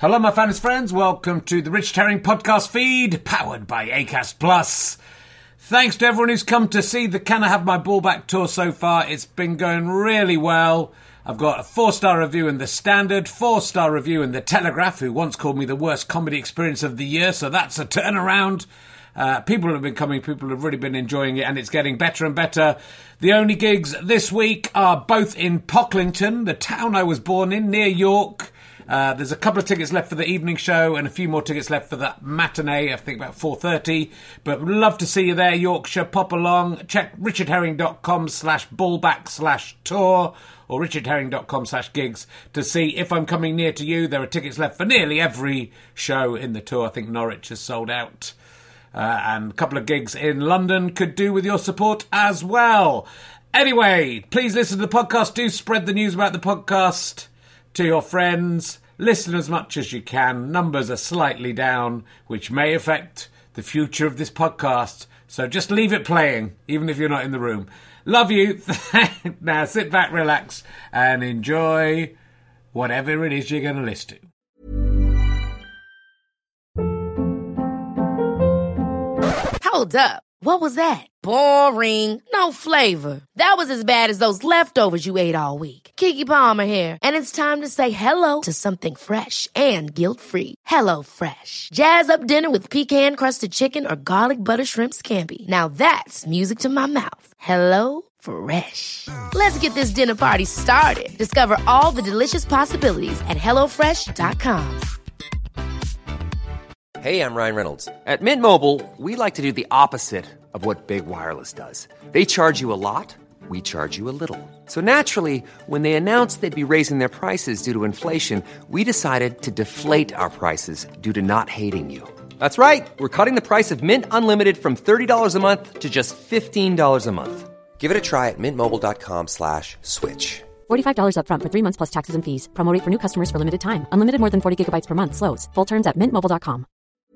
Hello, my fans friends. Welcome to the Richard Herring podcast feed, powered by Acast Plus. Thanks to everyone who's come to see the Can I Have My Ball Back tour so far. It's been going really well. I've got a 4-star review in The Standard, 4-star review in The Telegraph, who once called me the worst comedy experience of the year, so that's a turnaround. People have been coming, people have really been enjoying it, and it's getting better and better. The only gigs this week are both in Pocklington, the town I was born in, near York. There's a couple of tickets left for the evening show and a few more tickets left for the matinee, I think about 4:30. But would love to see you there, Yorkshire. Pop along. Check richardherring.com/ballback/tour or richardherring.com/gigs to see if I'm coming near to you. There are tickets left for nearly every show in the tour. I think Norwich has sold out. And a couple of gigs in London could do with your support as well. Anyway, please listen to the podcast. Do spread the news about the podcast to your friends. Listen as much as you can. Numbers are slightly down, which may affect the future of this podcast. So just leave it playing, even if you're not in the room. Love you. Now sit back, relax, and enjoy whatever it is you're going to listen to. Hold up. What was that? Boring. No flavor. That was as bad as those leftovers you ate all week. Keke Palmer here. And it's time to say hello to something fresh and guilt-free. Hello Fresh. Jazz up dinner with pecan-crusted chicken or garlic butter shrimp scampi. Now that's music to my mouth. Hello Fresh. Let's get this dinner party started. Discover all the delicious possibilities at HelloFresh.com. Hey, I'm Ryan Reynolds. At Mint Mobile, we like to do the opposite of what Big Wireless does. They charge you a lot, we charge you a little. So naturally, when they announced they'd be raising their prices due to inflation, we decided to deflate our prices due to not hating you. That's right. We're cutting the price of Mint Unlimited from $30 a month to just $15 a month. Give it a try at mintmobile.com/switch. $45 up front for 3 months plus taxes and fees. Promo rate for new customers for limited time. Unlimited more than 40 gigabytes per month. Slows full terms at mintmobile.com.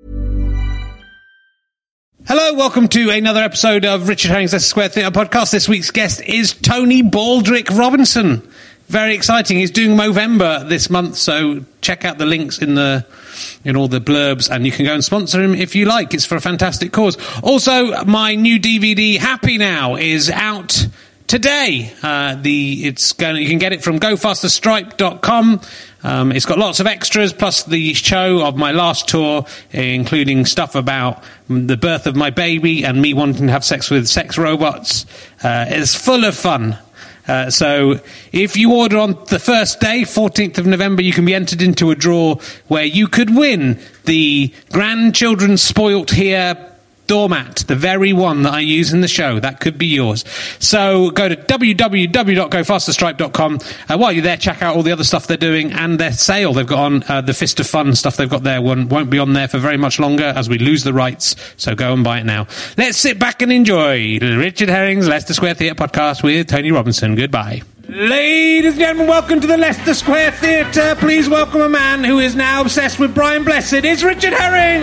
Hello, welcome to another episode of Richard Herring's Leicester Square Theatre podcast. This week's guest is Tony Baldrick Robinson. Very exciting. He's doing Movember this month, so check out the links in all the blurbs, and you can go and sponsor him if you like. It's for a fantastic cause. Also, my new DVD, Happy Now, is out today. You can get it from gofasterstripe.com. It's got lots of extras, plus the show of my last tour, including stuff about the birth of my baby and me wanting to have sex with sex robots. It's full of fun. So if you order on the first day, 14th of November, you can be entered into a draw where you could win the Grandchildren Spoilt Here doormat, the very one that I use in the show. That could be yours. So go to www.gofasterstripe.com. While you're there, check out all the other stuff they're doing and their sale they've got on. The Fist of Fun stuff they've got there won't be on there for very much longer as we lose the rights. So go and buy it now. Let's sit back and enjoy Richard Herring's Leicester Square Theatre podcast with Tony Robinson. Goodbye. Ladies and gentlemen, welcome to the Leicester Square Theatre. Please welcome a man who is now obsessed with Brian Blessed. It's Richard Herring!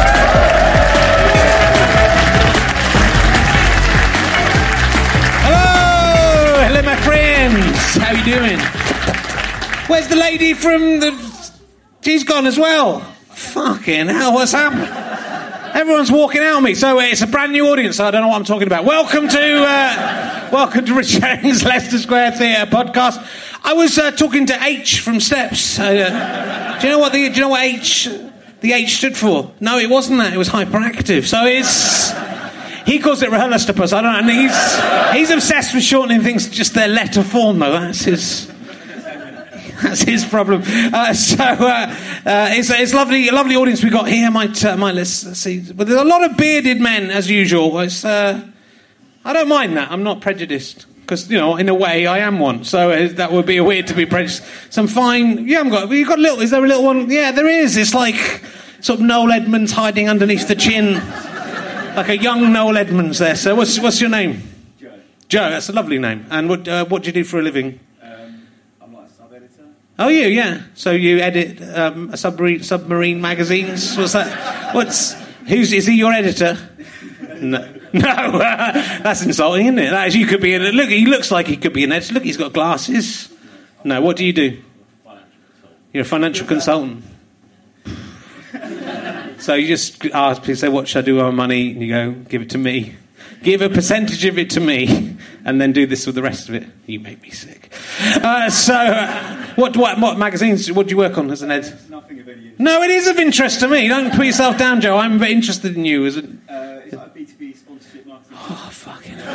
Hello, my friends. How you doing? Where's the lady from the... She's gone as well. Fucking hell, what's happened? Everyone's walking out on me. So it's a brand new audience, so I don't know what I'm talking about. Welcome to Richard Herring's Leicester Square Theatre podcast. I was talking to H from Steps. Do you know what the H stood for? No, it wasn't that. It was hyperactive. So it's... He calls it RHLSTP, I don't know. And he's obsessed with shortening things to just their letter form, though. That's his problem. It's a lovely audience we got here. Let's see. But there's a lot of bearded men, as usual. I don't mind that. I'm not prejudiced. Because, in a way, I am one. So that would be weird to be prejudiced. Some fine... Yeah, you've got a little... Is there a little one? Yeah, there is. It's like sort of Noel Edmonds hiding underneath the chin. Like a young Noel Edmonds there. So what's your name? Joe. Joe, that's a lovely name. And what do you do for a living? I'm like a sub-editor. Oh, yeah. So you edit submarine magazines? What's that? Is he your editor? No, that's insulting, isn't it? He could be look. He looks like he could be an editor. Look, he's got glasses. No, what do you do? Financial consultant. You're a financial consultant. So you just ask people, say, what should I do with my money? And you go, give it to me. Give a percentage of it to me, and then do this with the rest of it. You make me sick. What magazines? What do you work on as an ed? It's nothing of any interest. No, it is of interest to me. Don't put yourself down, Joe. I'm very interested in you. Is it? It's like a B2B sponsorship marketing. Oh, fucking hell.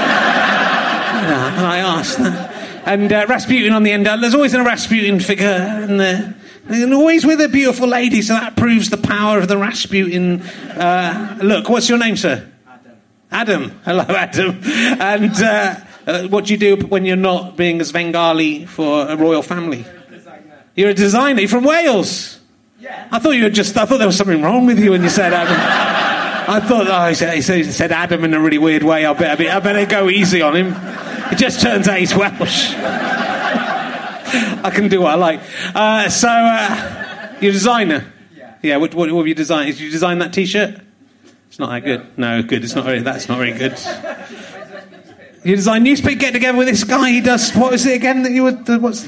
I asked that. And Rasputin on the end. There's always a Rasputin figure in there. And always with a beautiful lady, so that proves the power of the Rasputin. Look, what's your name, sir? Adam. Hello, Adam. And what do you do when you're not being a Svengali for a royal family? You're a designer. You're from Wales. Yeah. I thought there was something wrong with you when you said Adam. I thought, he said Adam in a really weird way. I better go easy on him. It just turns out he's Welsh. I can do what I like. You're a designer. Yeah. What have you designed? Did you design that T-shirt? It's not that good. No, good. It's not very. That's not very good. You design newspaper. Get together with this guy. He does. What was it again that you were? What's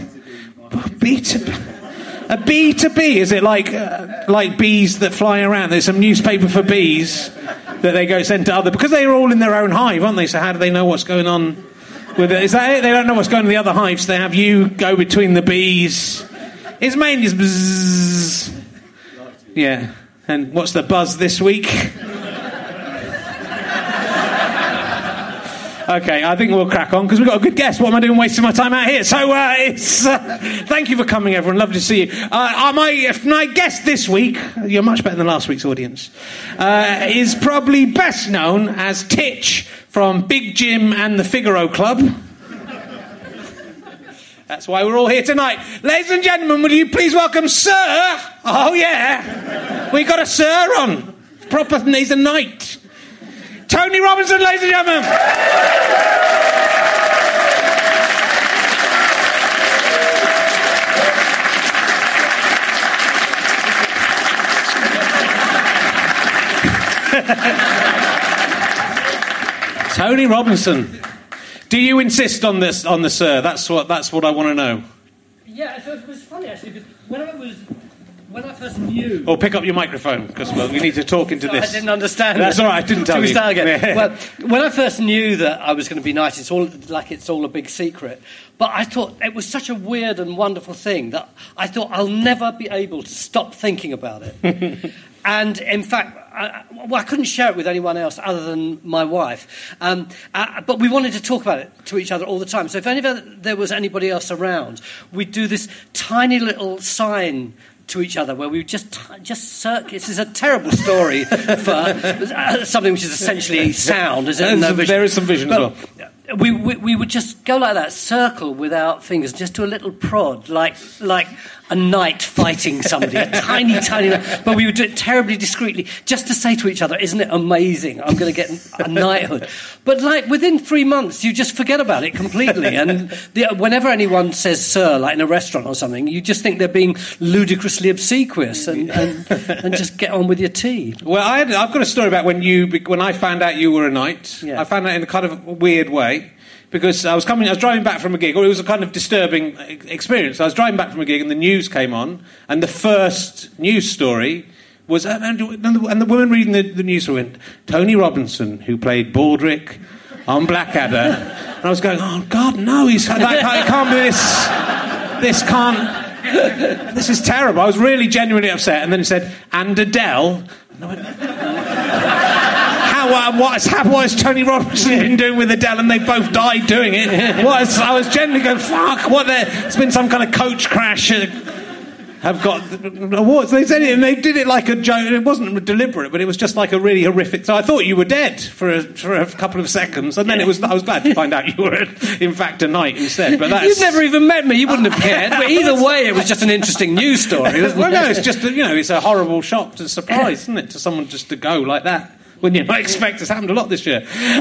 B2B? A B2B. Is it like bees that fly around? There's some newspaper for bees that they go send to other, because they're all in their own hive, aren't they? So how do they know what's going on with it? Is that it? They don't know what's going on in the other hives. They have you go between the bees. It's mainly just bzzz. Yeah. And what's the buzz this week? Okay, I think we'll crack on because we've got a good guest. What am I doing wasting my time out here? So thank you for coming, everyone. Lovely to see you. My guest this week, you're much better than last week's audience, is probably best known as Titch from Big Jim and the Figaro Club. That's why we're all here tonight. Ladies and gentlemen, will you please welcome Sir? Oh, yeah. We got a Sir on. Proper, he's a knight. Tony Robinson, ladies and gentlemen. Tony Robinson. Do you insist on this, on the Sir? That's what I want to know. Yeah, so it was funny actually because when I first knew. Or pick up your microphone because we need to talk into this. I didn't understand. That's all right. I didn't tell you. Start again? Well, when I first knew that I was going to be knighted, it's all a big secret. But I thought it was such a weird and wonderful thing that I thought I'll never be able to stop thinking about it. And in fact, I couldn't share it with anyone else other than my wife. But we wanted to talk about it to each other all the time. So if there was anybody else around, we'd do this tiny little sign to each other where we would just circle. This is a terrible story for something which is essentially sound. There is some vision as well. We would just go like that, circle without fingers, just do a little prod, like a knight fighting somebody, a tiny, but we would do it terribly discreetly, just to say to each other, isn't it amazing, I'm going to get a knighthood. But within 3 months, you just forget about it completely, and whenever anyone says sir, like in a restaurant or something, you just think they're being ludicrously obsequious, and just get on with your tea. Well, I've got a story about when I found out you were a knight. Yeah. I found out in a kind of weird way. Because I was driving back from a gig, or it was a kind of disturbing experience. I was driving back from a gig and the news came on, and the first news story was, and the woman reading the news went, Tony Robinson, who played Baldric on Blackadder. And I was going, oh, God, no, it can't be this is terrible. I was really genuinely upset. And then it said, and Adele. And I went, what has Tony Robinson been doing with Adele, and they both died doing it? I was genuinely going, fuck, it's been some kind of coach crash. Have got awards. They said it, and they did it like a joke. It wasn't deliberate, but it was just like a really horrific. So I thought you were dead for a couple of seconds, and then I was glad to find out you were, in fact, a knight instead. But you've never even met me. You wouldn't have cared. But either way, it was just an interesting news story. Well, no, it's just it's a horrible shock to surprise, isn't it, to someone just to go like that. When you might expect it's happened a lot this year.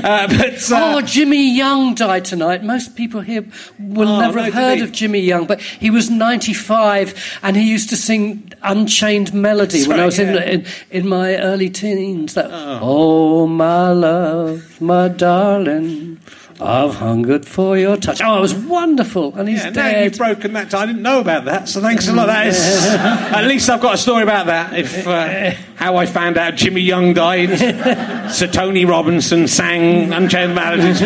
Jimmy Young died tonight. Most people here will never have heard of Jimmy Young, but he was 95 and he used to sing Unchained Melody when I was in my early teens. Oh, my love, my darling, I've hungered for your touch. Oh, it was wonderful. And he's Now dead. you've broken that. I didn't know about that, so thanks a lot. That is, at least I've got a story about that. If how I found out Jimmy Young died, Sir Tony Robinson sang Unchained Melodies.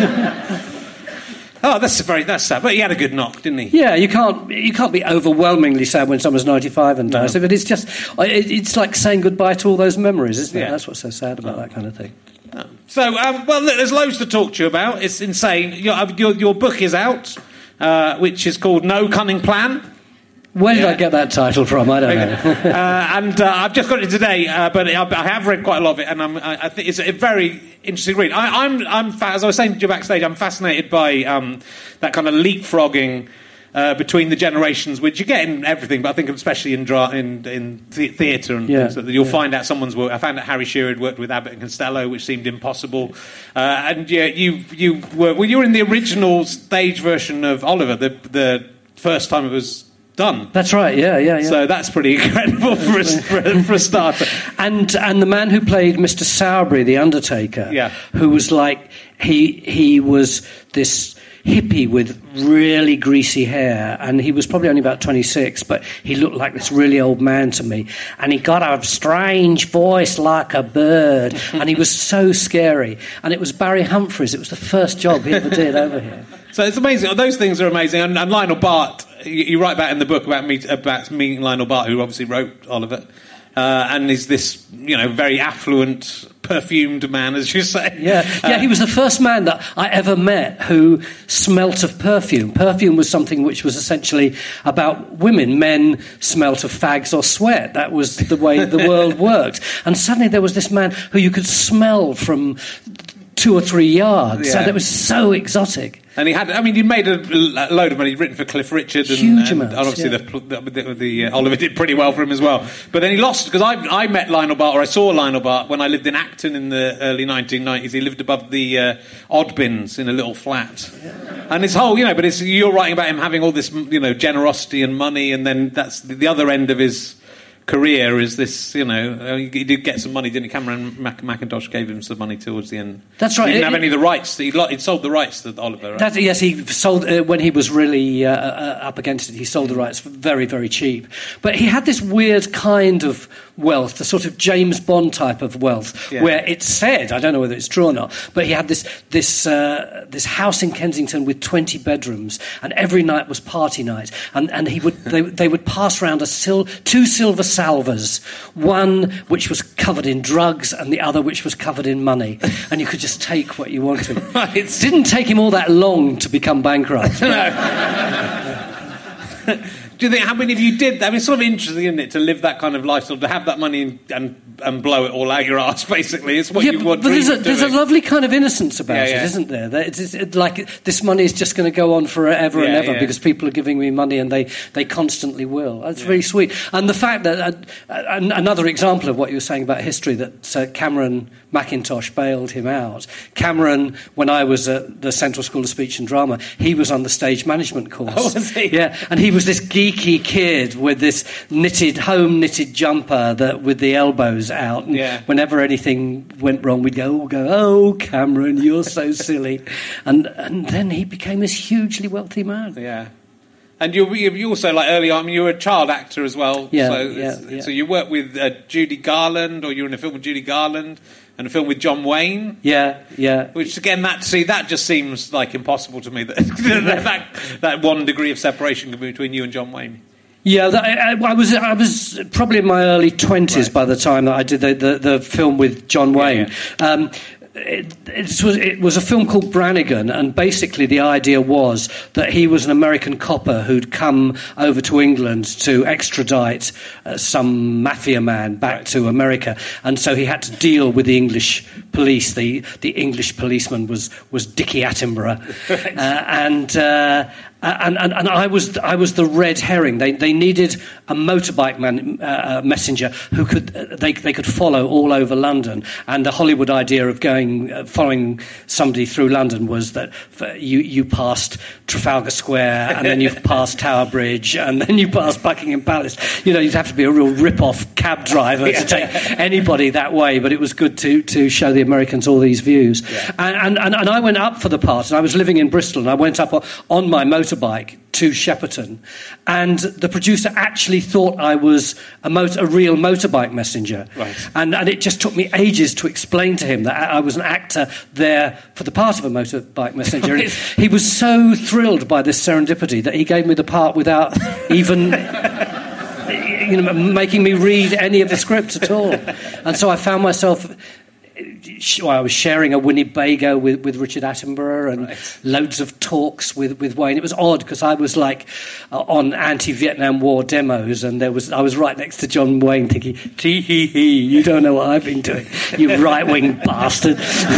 Oh, that's sad. But he had a good knock, didn't he? Yeah, you can't be overwhelmingly sad when someone's 95 and dies. But it's just, it's like saying goodbye to all those memories, isn't it? Yeah. That's what's so sad about that kind of thing. So, well, look, there's loads to talk to you about. It's insane. Your book is out, which is called No Cunning Plan. Where did I get that title from? I don't know. And I've just got it today, but I have read quite a lot of it, and I think it's a very interesting read. As I was saying to you backstage, I'm fascinated by that kind of leapfrogging between the generations, which you get in everything, but I think especially in theatre and things like that. You'll find out someone's work. I found out Harry Shearer had worked with Abbott and Costello, which seemed impossible. And you were in the original stage version of Oliver, the first time it was done. That's right, yeah. So that's pretty incredible for a starter. And the man who played Mr. Sowerby, the Undertaker, who was like, he was this hippie with really greasy hair, and he was probably only about 26, but he looked like this really old man to me, and he got a strange voice like a bird, and he was so scary. And it was Barry Humphries. It was the first job he ever did over here. So it's amazing. Those things are amazing. And Lionel Bart, you write about in the book about meeting Lionel Bart, who obviously wrote Oliver, and is this, very affluent, perfumed man, as you say. Yeah, he was the first man that I ever met who smelt of perfume. Perfume was something which was essentially about women. Men smelt of fags or sweat. That was the way the world worked. And suddenly there was this man who you could smell from 2 or 3 yards, and it was so exotic. And he made a load of money. He'd written for Cliff Richard, huge amounts. And obviously the Oliver did pretty well for him as well. But then he lost, because I met Lionel Bart, or I saw Lionel Bart when I lived in Acton in the early 1990s. He lived above the Odd Bins in a little flat, and his whole, but you're writing about him having all this, generosity and money, and then that's the other end of his career is this, he did get some money, didn't he? Cameron Mackintosh gave him some money towards the end. That's right. He didn't have any of the rights. He'd sold the rights to Oliver, right? Yes, he sold, when he was really up against it, he sold the rights for very, very cheap. But he had this weird kind of wealth, the sort of James Bond type of wealth, where it's said, I don't know whether it's true or not, but he had this house in Kensington with 20 bedrooms, and every night was party night, and they would pass around two silver salvers, one which was covered in drugs and the other which was covered in money, and you could just take what you wanted. It didn't take him all that long to become bankrupt. Do you think, how many of you did that? I mean, it's sort of interesting, isn't it, to live that kind of lifestyle, to have that money and blow it all out your arse, basically. It's what you want. But there's a lovely kind of innocence about it, isn't there? It's like, this money is just going to go on forever and ever because people are giving me money, and they constantly will. That's very sweet. And the fact that, another example of what you were saying about history, that Cameron Mackintosh bailed him out. Cameron, when I was at the Central School of Speech and Drama, he was on the stage management course. Oh, was he? Yeah, and he was this geeky kid with this home knitted jumper with the elbows out. And whenever anything went wrong, we'd go, oh, Cameron, you're so silly. And then he became this hugely wealthy man. Yeah. And you also, like, early on, you were a child actor as well. So you worked with Judy Garland, or you were in a film with Judy Garland, and a film with John Wayne. Yeah. Which, again, that just seems, like, impossible to me, that 1 degree of separation between you and John Wayne. Yeah, I was probably in my early 20s by the time that I did the film with John Wayne. It was a film called Brannigan, and basically the idea was that he was an American copper who'd come over to England to extradite some mafia man back to America, and so he had to deal with the English police. The English policeman was Dickie Attenborough, and I was the red herring. They needed a motorbike messenger who could follow all over London. And the Hollywood idea of following somebody through London was that you passed Trafalgar Square, and then you passed Tower Bridge, and then you passed Buckingham Palace. You'd have to be a real rip-off cab driver to take anybody that way, but it was good to show the Americans all these views. Yeah. And I went up for the part, and I was living in Bristol, and I went up on my motorbike to Shepperton, and the producer actually thought I was a real motorbike messenger. Right. And it just took me ages to explain to him that I was an actor there for the part of a motorbike messenger. And he was so thrilled by this serendipity that he gave me the part without even making me read any of the script at all. And so I found myself... I was sharing a Winnebago with Richard Attenborough and loads of talks with Wayne. It was odd because I was on anti-Vietnam War demos, and I was right next to John Wayne thinking, tee-hee-hee, you don't know what I've been doing, you right-wing bastard.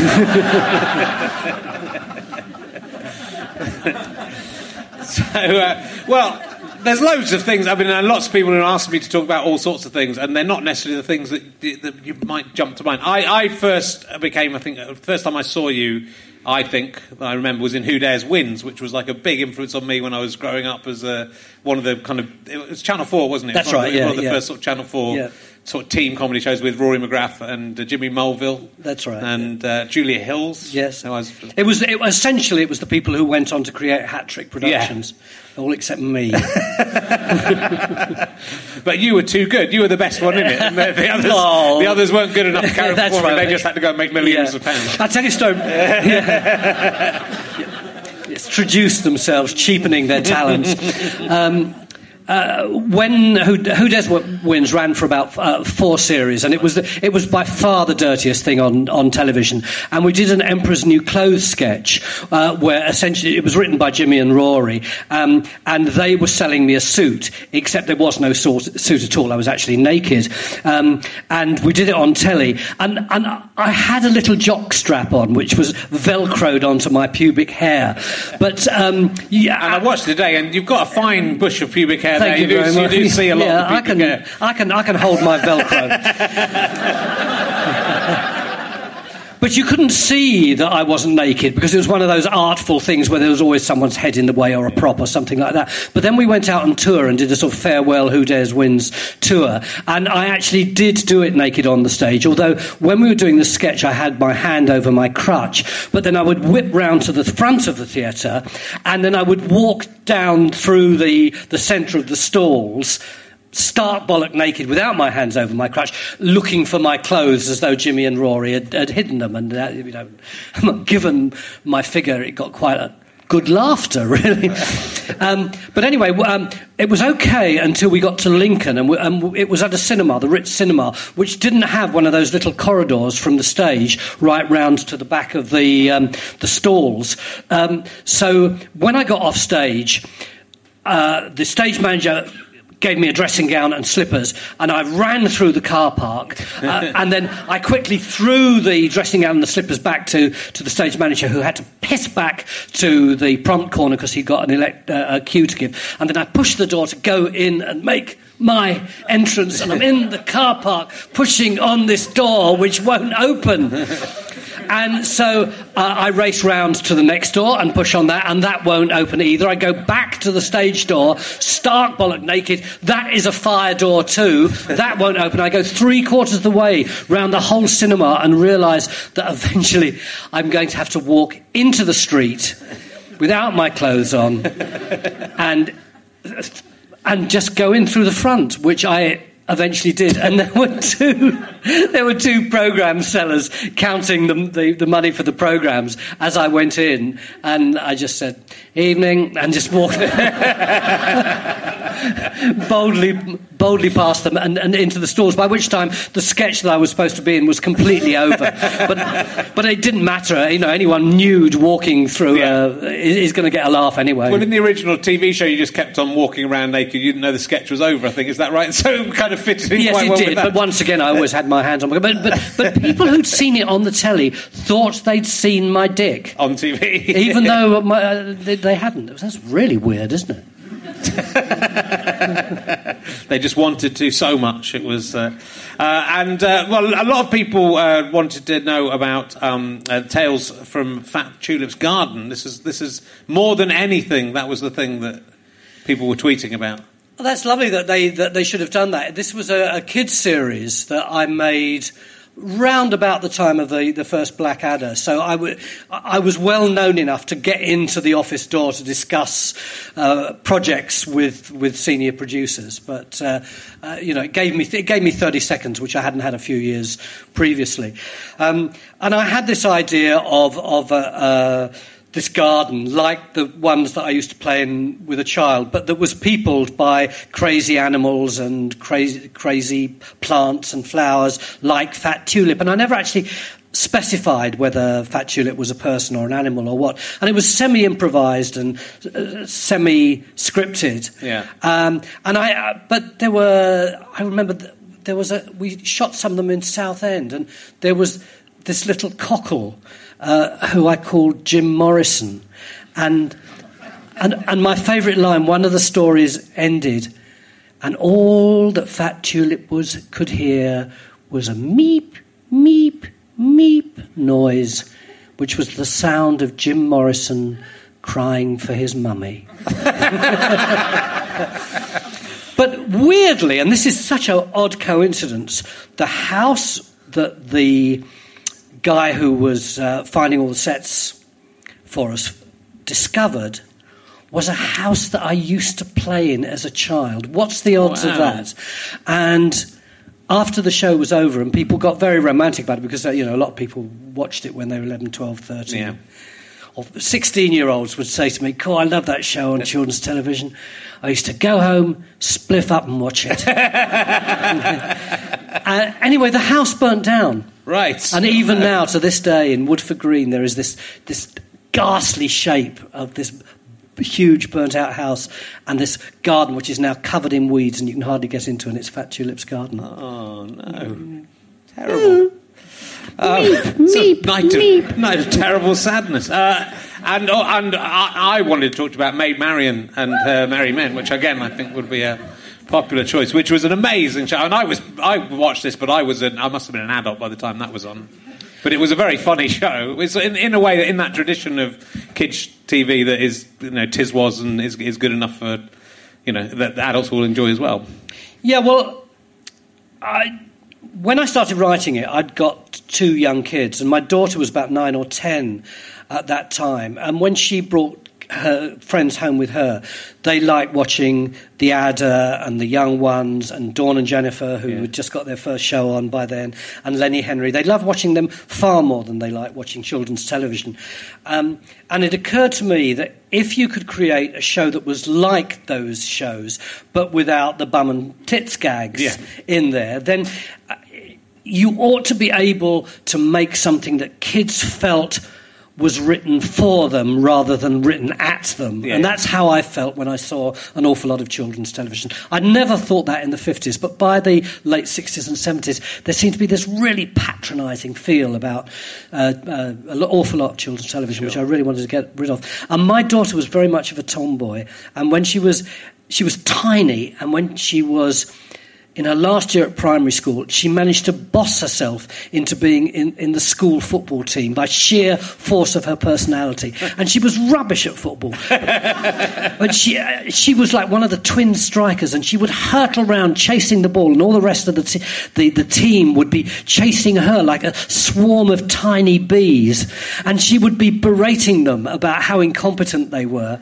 There's loads of things. I mean, lots of people have asked me to talk about all sorts of things, and they're not necessarily the things that you might jump to mind. I first became, the first time I saw you, I remember, was in Who Dares Wins, which was like a big influence on me when I was growing up as one of the kind of... It was Channel 4, wasn't it? That's right, yeah. One of the first sort of Channel 4 sort of team comedy shows with Rory McGrath and Jimmy Mulville. That's right. And Julia Hills. Yes. It was essentially the people who went on to create Hat Trick Productions. Yeah. All except me. But you were too good. You were the best one in it. And the others weren't good enough to carry That's performing. right. They just had to go and make millions of pounds. I'll tell you a story. It's traduced themselves, cheapening their talents. When Who Dares Wins ran for about 4 series, and it was by far the dirtiest thing on television. And we did an Emperor's New Clothes sketch where essentially it was written by Jimmy and Rory, and they were selling me a suit, except there was no suit at all. I was actually naked, and we did it on telly. And I had a little jock strap on, which was velcroed onto my pubic hair. But and I watched today, and you've got a fine bush of pubic hair. Thank you very much. You do see a lot of pubic hair. I can hold my Velcro. But you couldn't see that I wasn't naked because it was one of those artful things where there was always someone's head in the way or a prop or something like that. But then we went out on tour and did a sort of farewell Who Dares Wins tour, and I actually did do it naked on the stage, although when we were doing the sketch I had my hand over my crutch, but then I would whip round to the front of the theatre and then I would walk down through the centre of the stalls, stark bollock naked without my hands over my crutch, looking for my clothes as though Jimmy and Rory had hidden them. And given my figure, it got quite a good laughter, really. But anyway, it was okay until we got to Lincoln, and it was at a cinema, the Ritz Cinema, which didn't have one of those little corridors from the stage right round to the back of the stalls. So when I got off stage, the stage manager gave me a dressing gown and slippers, and I ran through the car park, and then I quickly threw the dressing gown and the slippers back to the stage manager, who had to piss back to the prompt corner because he'd got a cue to give, and then I pushed the door to go in and make my entrance, and I'm in the car park pushing on this door which won't open. And so I race round to the next door and push on that, and that won't open either. I go back to the stage door, stark bollock naked. That is a fire door too. That won't open. I go 3/4 of the way round the whole cinema and realise that eventually I'm going to have to walk into the street without my clothes on and just go in through the front, which I eventually did, and there were two programme sellers counting the money for the programmes as I went in, and I just said evening and just walked boldly past them and into the stalls, by which time the sketch that I was supposed to be in was completely over. But it didn't matter, anyone nude walking through is going to get a laugh anyway. Well, in the original TV show you just kept on walking around naked. You didn't know the sketch was over, I think. Is that right? So kind of fitted in quite well with that. Yes, it did, but once again I always had my hands on my... But people who'd seen it on the telly thought they'd seen my dick. On TV. Even though they hadn't. That's really weird, isn't it? They just wanted to so much. It was... a lot of people wanted to know about Tales from Fat Tulip's Garden. This is more than anything, that was the thing that people were tweeting about. Oh, that's lovely that they should have done that. This was a kids series that I made round about the time of the first Blackadder, so I was well known enough to get into the office door to discuss projects with senior producers. But it gave me 30 seconds, which I hadn't had a few years previously, and I had this idea of this garden, like the ones that I used to play in with a child, but that was peopled by crazy animals and crazy plants and flowers, like Fat Tulip. And I never actually specified whether Fat Tulip was a person or an animal or what. And it was semi-improvised and semi-scripted. Yeah. I remember we shot some of them in Southend, and there was this little cockle who I called Jim Morrison, and my favourite line, one of the stories ended, and all that Fat Tulip could hear was a meep, meep, meep noise, which was the sound of Jim Morrison crying for his mummy. But weirdly, and this is such an odd coincidence, the house that the guy who was finding all the sets for us discovered was a house that I used to play in as a child. What's the odds of that? And after the show was over, and people got very romantic about it, because a lot of people watched it when they were 11, 12, 13. Yeah. Or 16-year-olds would say to me, "Cool, I love that show on children's television. I used to go home, spliff up and watch it." Anyway, the house burnt down. Right. And even now, to this day, in Woodford Green, there is this ghastly shape of this huge burnt-out house and this garden, which is now covered in weeds and you can hardly get into, and it's Fat Tulip's garden. Oh, no. Terrible. Night of terrible sadness. And I wanted to talk about Maid Marian and her Merry Men, which, again, I think would be a popular choice, which was an amazing show. And I watched this, but I must have been an adult by the time that was on. But it was a very funny show. It was in a way, in that tradition of kids' TV that is, tis was and is good enough for, that adults will enjoy as well. Yeah, well, when I started writing it, I'd got 2 young kids, and my daughter was about 9 or 10 at that time. And when she brought her friends home with her, they liked watching The Adder and The Young Ones and Dawn and Jennifer, who had just got their first show on by then, and Lenny Henry. They loved watching them far more than they liked watching children's television. And it occurred to me that if you could create a show that was like those shows, but without the bum and tits gags in there, then you ought to be able to make something that kids felt was written for them rather than written at them. Yeah. And that's how I felt when I saw an awful lot of children's television. I'd never thought that in the 50s, but by the late 60s and 70s, there seemed to be this really patronising feel about an awful lot of children's television, which I really wanted to get rid of. And my daughter was very much of a tomboy, and when she was tiny, and when she was in her last year at primary school, she managed to boss herself into being in the school football team by sheer force of her personality. And she was rubbish at football. But she was like one of the twin strikers, and she would hurtle around chasing the ball, and all the rest of the team would be chasing her like a swarm of tiny bees. And she would be berating them about how incompetent they were.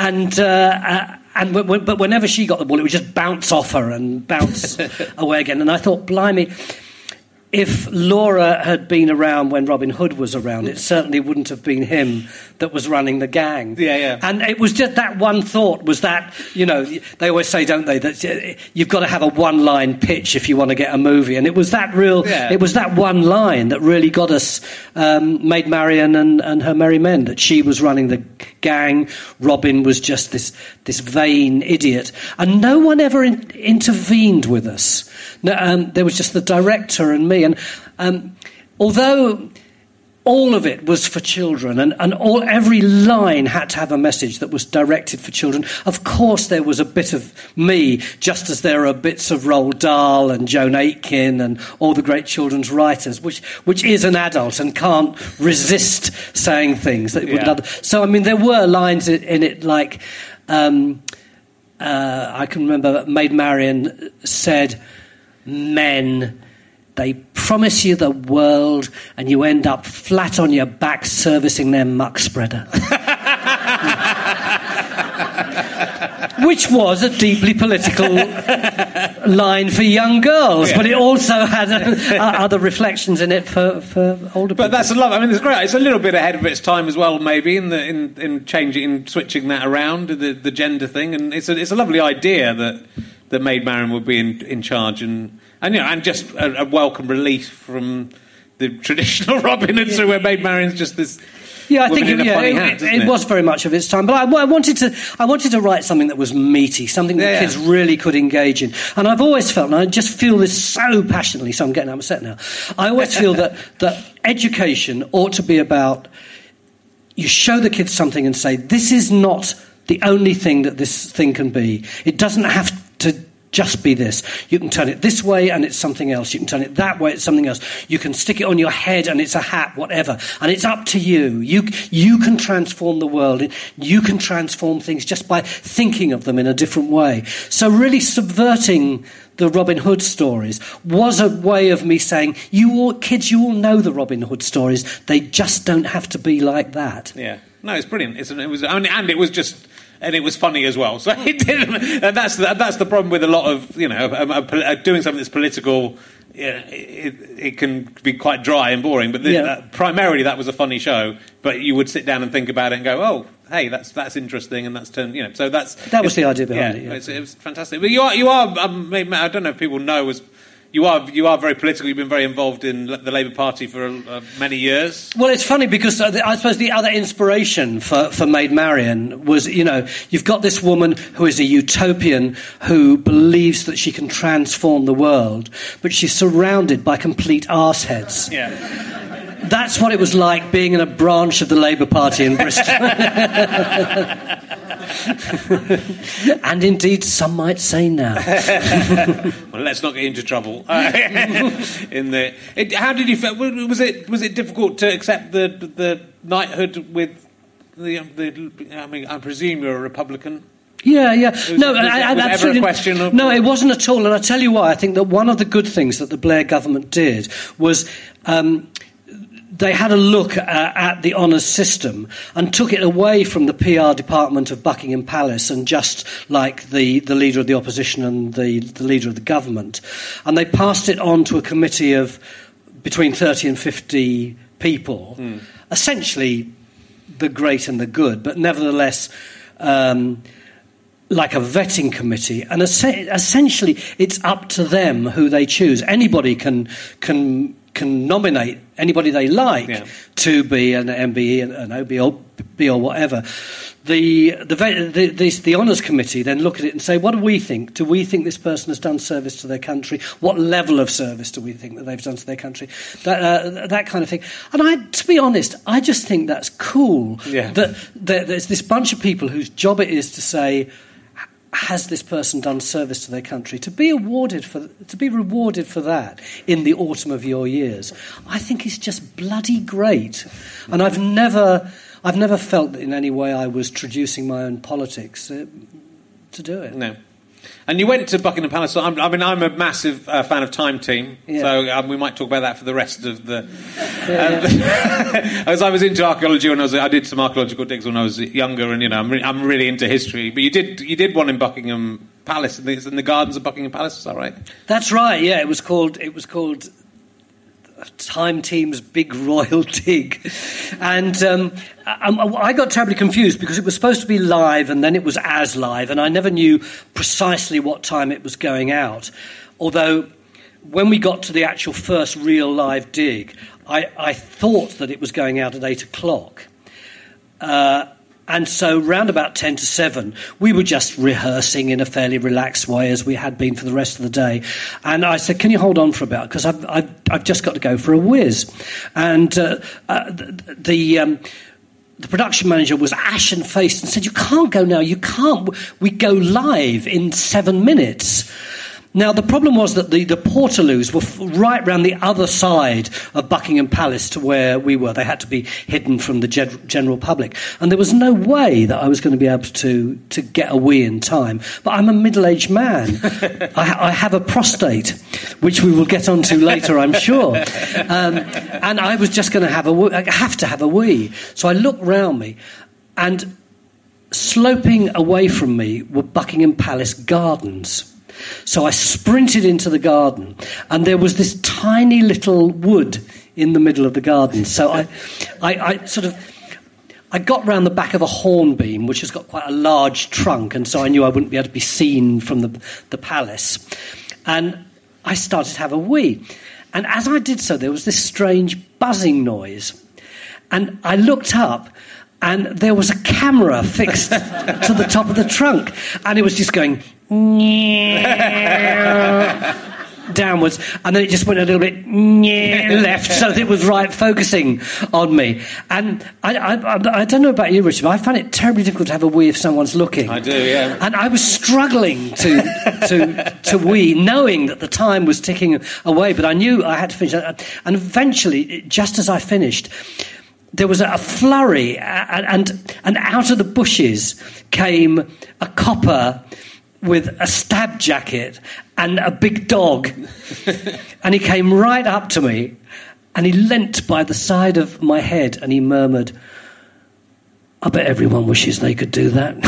But whenever she got the ball, it would just bounce off her and bounce away again. And I thought, blimey, if Laura had been around when Robin Hood was around, it certainly wouldn't have been him that was running the gang. Yeah. And it was just that one thought was that, they always say, don't they, that you've got to have a one-line pitch if you want to get a movie. And it was that it was that one line that really got us, Maid Marian and her Merry Men, that she was running the gang, Robin was just this vain idiot. And no one ever intervened with us. No, there was just the director and me. And although all of it was for children, and every line had to have a message that was directed for children, of course there was a bit of me, just as there are bits of Roald Dahl and Joan Aitken and all the great children's writers, which is an adult and can't resist saying things that it would not. So, I mean, there were lines in it like... I can remember Maid Marian said, men, they promise you the world and you end up flat on your back servicing their muck spreader. Which was a deeply political line for young girls, but it also had other reflections in it for older people. But that's a lot. I mean, it's great. It's a little bit ahead of its time as well, maybe in switching that around, the gender thing, and it's a lovely idea that Maid Marian would be in charge, and just a welcome relief from the traditional Robin Hood, so where Maid Marian's just this. Yeah, I think it was very much of its time. But I wanted to write something that was meaty, something that kids really could engage in. And I've always felt, and I just feel this so passionately, so I'm getting upset now. I always feel that education ought to be about, you show the kids something and say, this is not the only thing that this thing can be. It doesn't have to just be this. You can turn it this way and it's something else. You can turn it that way, it's something else. You can stick it on your head and it's a hat, whatever. And it's up to you. You can transform the world. You can transform things just by thinking of them in a different way. So really subverting the Robin Hood stories was a way of me saying, kids, you all know the Robin Hood stories. They just don't have to be like that. Yeah. No, it's brilliant. And it was funny as well. So it didn't. And that's the problem with a lot of doing something that's political. It can be quite dry and boring. But primarily that was a funny show. But you would sit down and think about it and go, oh, hey, that's interesting, and that's turned. So that was the idea behind it. Yeah. It was fantastic. But you are. I don't know if people know You are very political. You've been very involved in the Labour Party for many years. Well, it's funny because I suppose the other inspiration for Maid Marian was, you've got this woman who is a utopian who believes that she can transform the world, but she's surrounded by complete arseheads. Yeah. That's what it was like being in a branch of the Labour Party in Bristol. And indeed, some might say now. Well, let's not get into trouble. How did you feel? Was it difficult to accept the knighthood with the? I mean, I presume you're a Republican. Yeah. Was ever a question of... No, it wasn't at all. And I'll tell you why. I think that one of the good things that the Blair government did was... they had a look at the honours system and took it away from the PR department of Buckingham Palace and just like the leader of the opposition and the leader of the government. And they passed it on to a committee of between 30 and 50 people, essentially the great and the good, but nevertheless like a vetting committee. And essentially it's up to them who they choose. Anybody can nominate anybody they like to be an MBE, an OB or B or whatever. The honours committee then look at it and say, what do we think? Do we think this person has done service to their country? What level of service do we think that they've done to their country? That kind of thing. And to be honest, I just think that's cool. Yeah. That there's this bunch of people whose job it is to say, has this person done service to their country? To be rewarded for that in the autumn of your years, I think is just bloody great. And I've never felt that in any way I was traducing my own politics to do it. No. And you went to Buckingham Palace. I'm a massive fan of Time Team, so we might talk about that for the rest of the... As I was into archaeology when I did some archaeological digs when I was younger, and I'm really into history. But you did one in Buckingham Palace, in the gardens of Buckingham Palace. Is that right? That's right. Yeah, it was called Time Team's Big Royal Dig. And I got terribly confused because it was supposed to be live and then it was as live, and I never knew precisely what time it was going out. Although when we got to the actual first real live dig, I thought that it was going out at 8 o'clock. And so round about 10 to 7, we were just rehearsing in a fairly relaxed way as we had been for the rest of the day. And I said, can you hold on for a bit? Because I've just got to go for a whiz. And the production manager was ashen-faced and said, you can't go now, you can't. We go live in 7 minutes. Now, the problem was that the Portaloos were right round the other side of Buckingham Palace to where we were. They had to be hidden from the general public. And there was no way that I was going to be able to get a wee in time. But I'm a middle-aged man. I have a prostate, which we will get onto later, I'm sure. And I was just going to have to have a wee. So I looked round me, and sloping away from me were Buckingham Palace gardens. So I sprinted into the garden, and there was this tiny little wood in the middle of the garden. So I got round the back of a hornbeam, which has got quite a large trunk, and so I knew I wouldn't be able to be seen from the palace. And I started to have a wee. And as I did so, there was this strange buzzing noise. And I looked up, and there was a camera fixed to the top of the trunk, and it was just going downwards, and then it just went a little bit left, so that it was right focusing on me. And I don't know about you, Richard, but I find it terribly difficult to have a wee if someone's looking. I do, yeah. And I was struggling to wee, knowing that the time was ticking away, but I knew I had to finish. And eventually, just as I finished, there was a flurry, and out of the bushes came a copper with a stab jacket and a big dog. And he came right up to me, and he leant by the side of my head, and he murmured, "I bet everyone wishes they could do that."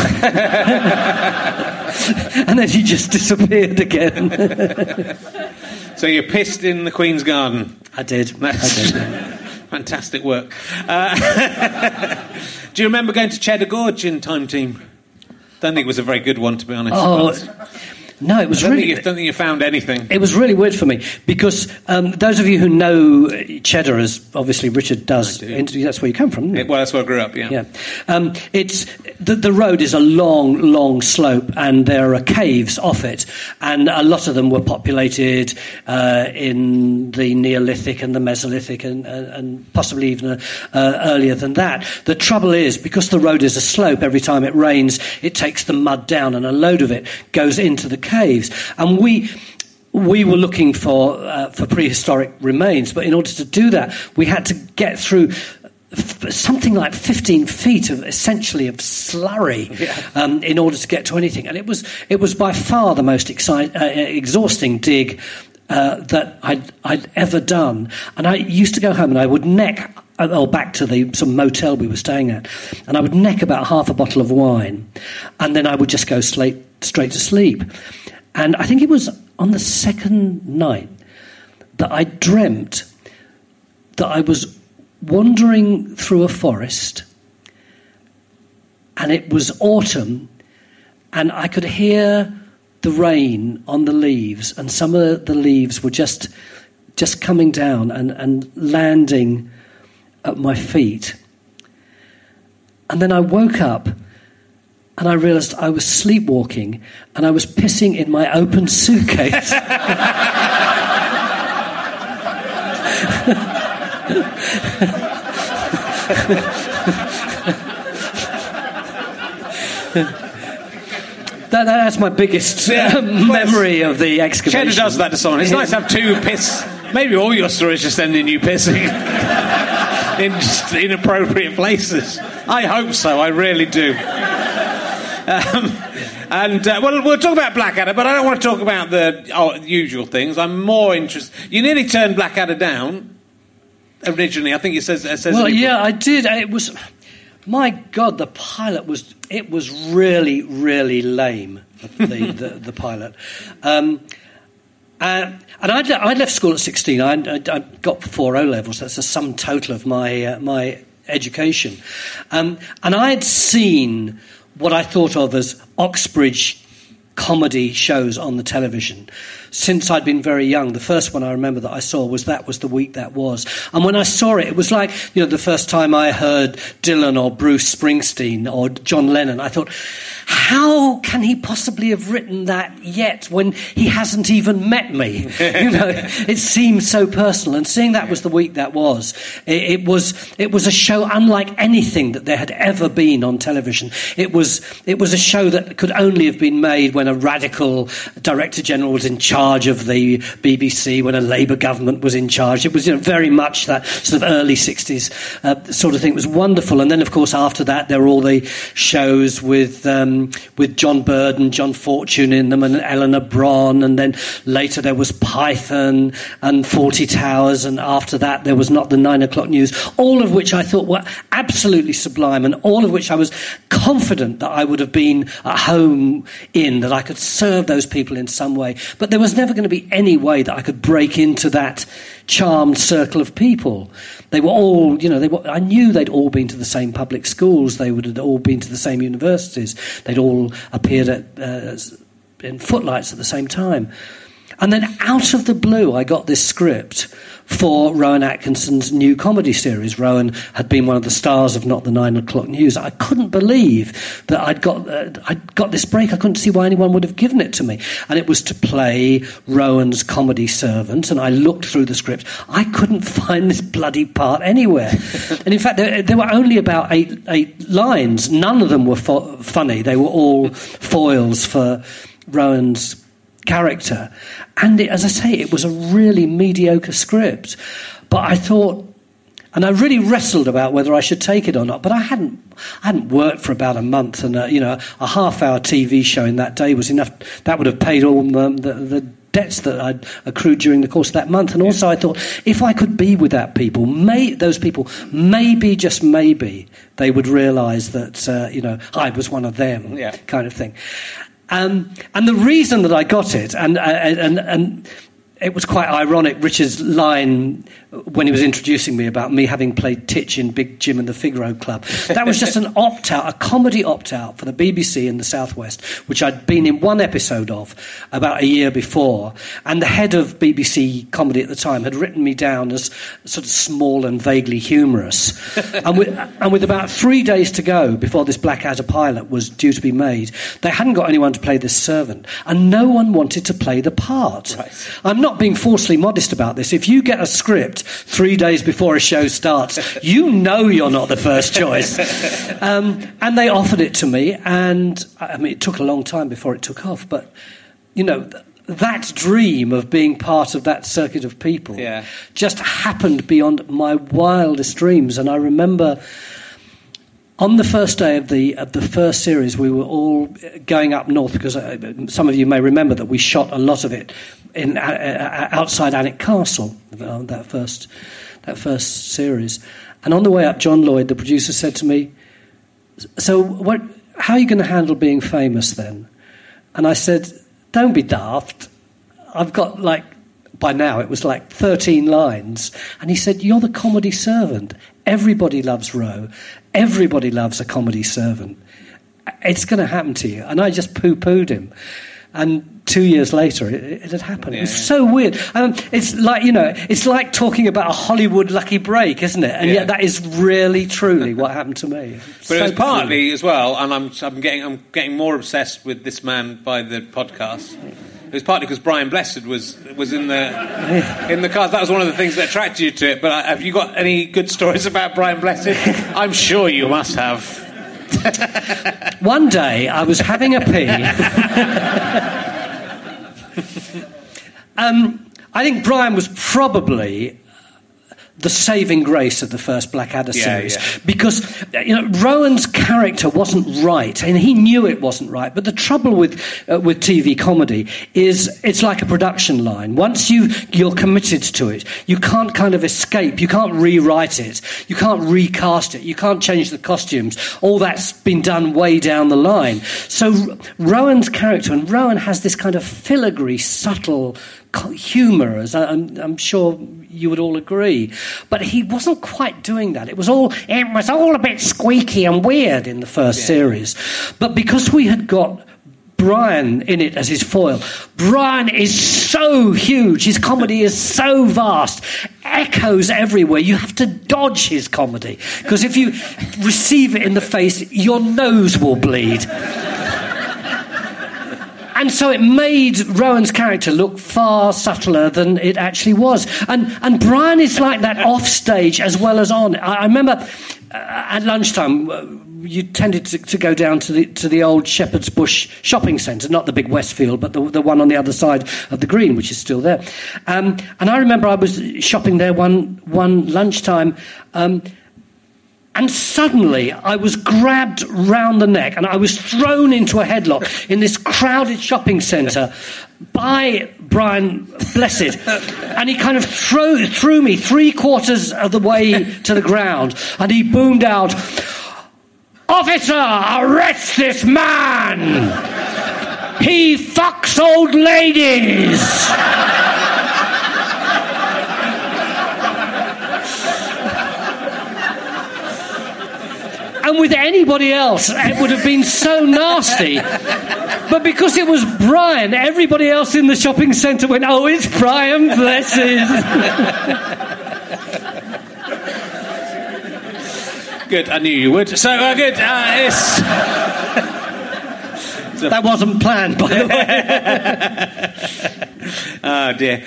And then he just disappeared again. So you pissed in the Queen's Garden. I did. Fantastic work. Do you remember going to Cheddar Gorge in Time Team? Don't think it was a very good one, to be honest. Oh, no, it was really... don't think you found anything. It was really weird for me, because those of you who know Cheddar, as obviously Richard does, that's where you come from, isn't it? Well, that's where I grew up, yeah. It's the road is a long, long slope, and there are caves off it, and a lot of them were populated in the Neolithic and the Mesolithic, and possibly even earlier than that. The trouble is, because the road is a slope, every time it rains, it takes the mud down, and a load of it goes into the caves. And we were looking for prehistoric remains, but in order to do that, we had to get through something like 15 feet of slurry in order to get to anything. And it was by far the most exhausting dig that I'd ever done. And I used to go home, and I would neck back to some motel we were staying at, and I would neck about half a bottle of wine, and then I would just go straight to sleep. And I think it was on the second night that I dreamt that I was wandering through a forest, and it was autumn, and I could hear the rain on the leaves, and some of the leaves were just coming down and landing at my feet. And then I woke up, and I realised I was sleepwalking, and I was pissing in my open suitcase. That's my biggest memory of the excavation. Cheddar does that to someone. It's nice to have two piss. Maybe all your stories just end in you pissing in just inappropriate places. I hope so. I really do. We'll talk about Blackadder, but I don't want to talk about the usual things. I'm more interested. You nearly turned Blackadder down originally. I think it says. Well, yeah, I did. It was. My God, the pilot was. It was really, really lame. The pilot. And I'd left school at 16. I got 4 O-levels. That's the sum total of my education. And I'd seen what I thought of as Oxbridge comedy shows on the television. since I'd been very young. The first one I remember that I saw was That Was the Week That Was. And when I saw it, it was like, the first time I heard Dylan or Bruce Springsteen or John Lennon, I thought, how can he possibly have written that yet when he hasn't even met me? It seems so personal. And seeing That Was the Week That Was, it was a show unlike anything that there had ever been on television. It was a show that could only have been made when a radical Director General was in charge of the BBC, when a Labour government was in charge. It was very much that sort of early 60s sort of thing. It was wonderful. And then, of course, after that, there were all the shows with John Bird and John Fortune in them and Eleanor Bron, and then later there was Python and Fawlty Towers, and after that there was Not the 9 O'Clock News, all of which I thought were absolutely sublime, and all of which I was confident that I would have been at home in, that I could serve those people in some way. But there was never going to be any way that I could break into that charmed circle of people. They were all, I knew they'd all been to the same public schools. They would have all been to the same universities. They'd all appeared in Footlights at the same time. And then out of the blue, I got this script for Rowan Atkinson's new comedy series. Rowan had been one of the stars of Not the 9 O'Clock News. I couldn't believe that I'd got this break. I couldn't see why anyone would have given it to me. And it was to play Rowan's comedy servant. And I looked through the script. I couldn't find this bloody part anywhere. And in fact, there were only about eight lines. None of them were funny. They were all foils for Rowan's character. And as I say, it was a really mediocre script. But I thought, and I really wrestled about whether I should take it or not, but I hadn't worked for about a month, and a half-hour TV show in that day was enough. That would have paid all the debts that I'd accrued during the course of that month. And also I thought, if I could be with those people, maybe, just maybe, they would realise that, I was one of them, kind of thing. And the reason that I got it, and it was quite ironic, Richard's line when he was introducing me about me having played Titch in Big Jim and the Figaro Club. That was just an opt-out, a comedy opt-out for the BBC in the Southwest, which I'd been in one episode of about a year before. And the head of BBC Comedy at the time had written me down as sort of small and vaguely humorous. and with about 3 days to go before this Blackadder pilot was due to be made, they hadn't got anyone to play this servant, and no one wanted to play the part. Right. I'm not being falsely modest about this. If you get a script 3 days before a show starts, you're not the first choice. And they offered it to me, and it took a long time before it took off, but that dream of being part of that circuit of people just happened beyond my wildest dreams. And I remember on the first day of the first series, we were all going up north, because some of you may remember that we shot a lot of it in outside Alnwick Castle, that first series. And on the way up, John Lloyd, the producer, said to me, "So how are you going to handle being famous then?" And I said, "Don't be daft. I've got by now it was 13 lines." And he said, "You're the comedy servant. Everybody loves Roe. Everybody loves a comedy servant. It's going to happen to you." And I just poo-pooed him. And 2 years later, it had happened. It was so weird. It's like talking about a Hollywood lucky break, isn't it? And yet that is really, truly what happened to me. But it was partly as well, and I'm getting more obsessed with this man by the podcast. It was partly because Brian Blessed was in the cast. That was one of the things that attracted you to it. But have you got any good stories about Brian Blessed? I'm sure you must have. One day I was having a pee. I think Brian was probably the saving grace of the first Blackadder series, because Rowan's character wasn't right, and he knew it wasn't right. But the trouble with TV comedy is it's like a production line. Once you're committed to it, you can't kind of escape. You can't rewrite it. You can't recast it. You can't change the costumes. All that's been done way down the line. So Rowan's character, and Rowan has this kind of filigree, subtle humour, as I'm sure you would all agree, but he wasn't quite doing that. It was all a bit squeaky and weird in the first series. But because we had got Brian in it as his foil. Brian is so huge. His comedy is so vast. Echoes everywhere. You have to dodge his comedy, because if you receive it in the face, your nose will bleed. And so it made Rowan's character look far subtler than it actually was. And Brian is like that off stage as well as on. I remember at lunchtime, you tended to go down to the old Shepherd's Bush shopping centre, not the big Westfield, but the one on the other side of the green, which is still there. And I remember I was shopping there one lunchtime, and suddenly I was grabbed round the neck and I was thrown into a headlock in this crowded shopping centre by Brian Blessed. And he kind of threw me 3/4 of the way to the ground, and he boomed out, "Officer, arrest this man! He fucks old ladies!" And with anybody else, it would have been so nasty. But because it was Brian, everybody else in the shopping centre went, "Oh, it's Brian Blessed." Good, I knew you would. So, good. That wasn't planned, by the way. Oh, dear.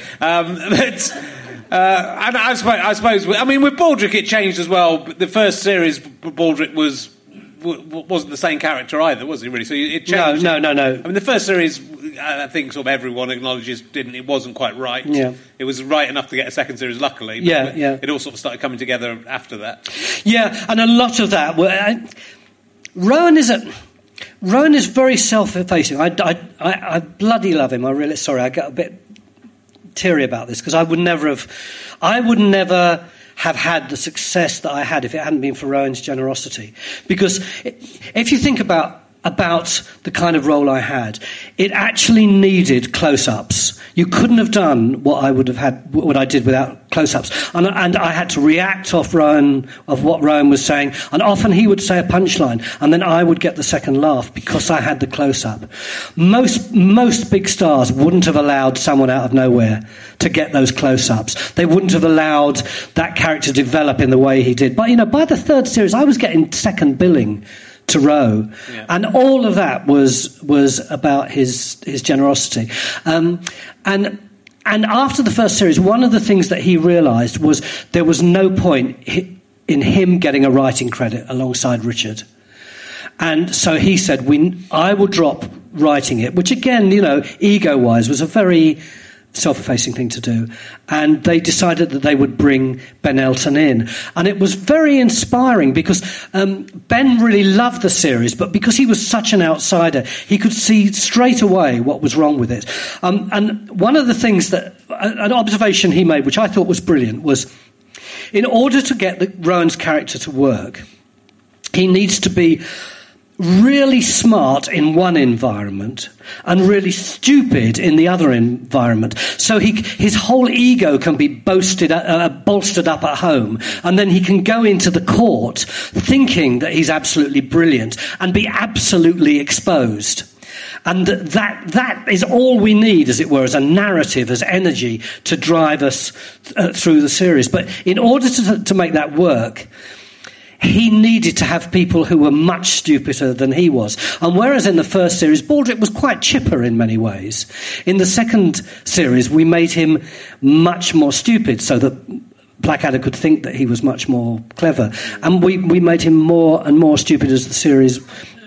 And I suppose, I mean, with Baldrick it changed as well. The first series, Baldrick wasn't the same character either, was he, really? So it changed. No. I mean, the first series, I think sort of everyone acknowledges, it wasn't quite right. Yeah. It was right enough to get a second series, luckily. But yeah. It all sort of started coming together after that. Yeah, and a lot of that... Rowan is very self-effacing. I bloody love him. I get a bit teary about this, because I would never have had the success that I had if it hadn't been for Rowan's generosity. Because if you think about the kind of role I had, it actually needed close-ups. You couldn't have done what I did without close-ups. And I had to react off what Rowan was saying, and often he would say a punchline, and then I would get the second laugh because I had the close-up. Most big stars wouldn't have allowed someone out of nowhere to get those close-ups. They wouldn't have allowed that character to develop in the way he did. But, by the third series, I was getting second billing to Rowe, and all of that was about his generosity. And after the first series, one of the things that he realised was there was no point in him getting a writing credit alongside Richard. And so he said, I will drop writing it, which again, ego-wise, was a very self-effacing thing to do. And they decided that they would bring Ben Elton in. And it was very inspiring because Ben really loved the series, but because he was such an outsider, he could see straight away what was wrong with it. And one of the things an observation he made, which I thought was brilliant, was in order to get Rowan's character to work, he needs to be really smart in one environment and really stupid in the other environment. So his whole ego can be bolstered up at home, and then he can go into the court thinking that he's absolutely brilliant and be absolutely exposed. And that is all we need, as it were, as a narrative, as energy to drive us through the series. But in order to make that work, he needed to have people who were much stupider than he was. And whereas in the first series, Baldrick was quite chipper in many ways, in the second series, we made him much more stupid so that Blackadder could think that he was much more clever. And we made him more and more stupid as the series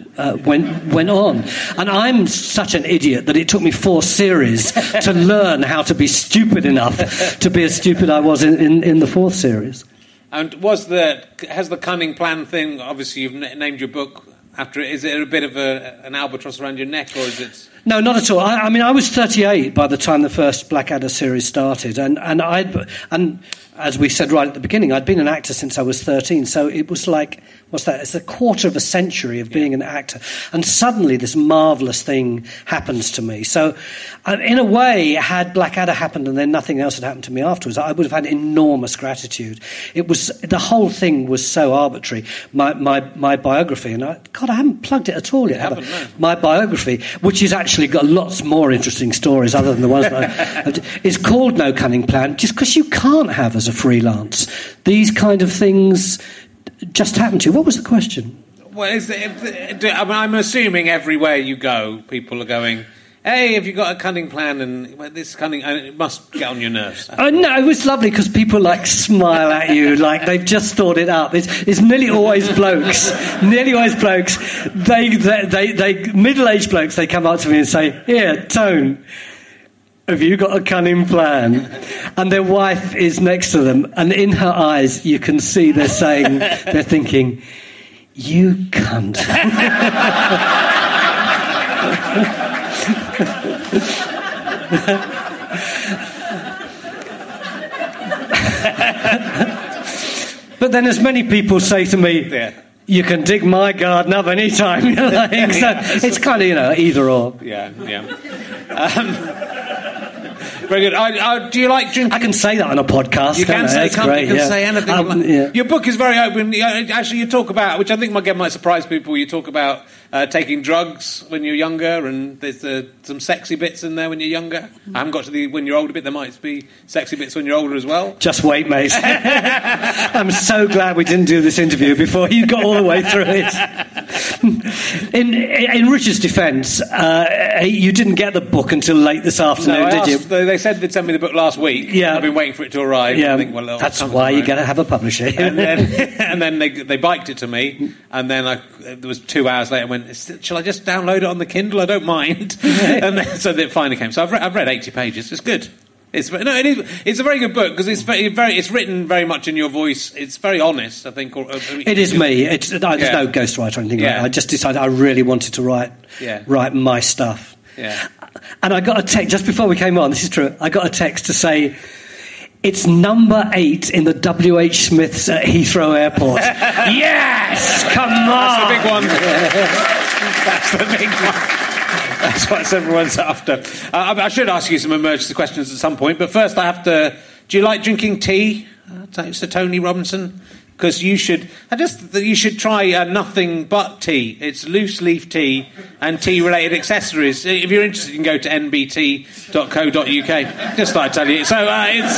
went on. And I'm such an idiot that it took me 4 series to learn how to be stupid enough to be as stupid I was in the 4th series. And has the cunning plan thing, obviously you've named your book after it, is it a bit of an albatross around your neck, or is it... No, not at all. I mean, I was 38 by the time the first Blackadder series started, and as we said right at the beginning, I'd been an actor since I was 13, so it was like, what's that? It's a quarter of a century of being an actor, and suddenly this marvellous thing happens to me. So, in a way, had Blackadder happened and then nothing else had happened to me afterwards, I would have had enormous gratitude. The whole thing was so arbitrary. My biography, and I haven't plugged it at all yet, have I? No. My biography, which has actually got lots more interesting stories other than the ones that is called No Cunning Plan, just because you can't have as a freelance these kind of things just happen to you. What was the question? Well, I'm assuming everywhere you go, people are going, hey, have you got a cunning plan? And this cunning, and it must get on your nerves. No, it was lovely because people like smile at you like they've just thought it up. It's nearly always blokes. Nearly always blokes. They middle-aged blokes. They come up to me and say, "Here, Tone, have you got a cunning plan?" And their wife is next to them, and in her eyes you can see they're thinking, "You cunt." But then as many people say to me, you can dig my garden up any time. It's kind of, either or. Yeah. Very good. Do you like drinking? I can say that on a podcast. You can say, great, you can say anything. Yeah. Your book is very open. Actually, you talk about, which I think might surprise people, you talk about taking drugs when you're younger, and there's some sexy bits in there when you're younger. I haven't got to the when you're older bit. There might be sexy bits when you're older as well. Just wait, mate. I'm so glad we didn't do this interview before you got all the way through it. In Richard's defence, you didn't get the book until late this afternoon, did you? They said they'd send me the book last week. Yeah. I've been waiting for it to arrive. Yeah. I think, well, that's why you got to have a publisher. And then they biked it to me, and then it was 2 hours later. I went, shall I just download it on the Kindle? I don't mind. And then, so it finally came. So I've read 80 pages. It's good. It's a very good book because it's written very much in your voice. It's very honest, I think. It is me. There's no ghostwriter or anything like that. I just decided I really wanted to write my stuff. Yeah. And I got a text just before we came on. This is true. I got a text to say, it's number 8 in the W.H. Smiths at Heathrow Airport. Yes! Come on! That's the big one. That's the big one. That's what everyone's after. I should ask you some emergency questions at some point, but first I have to... Do you like drinking tea, Sir Tony Robinson? Because you should try nothing but tea. It's loose leaf tea and tea-related accessories. If you're interested, you can go to nbt.co.uk. Just thought I'd tell you. So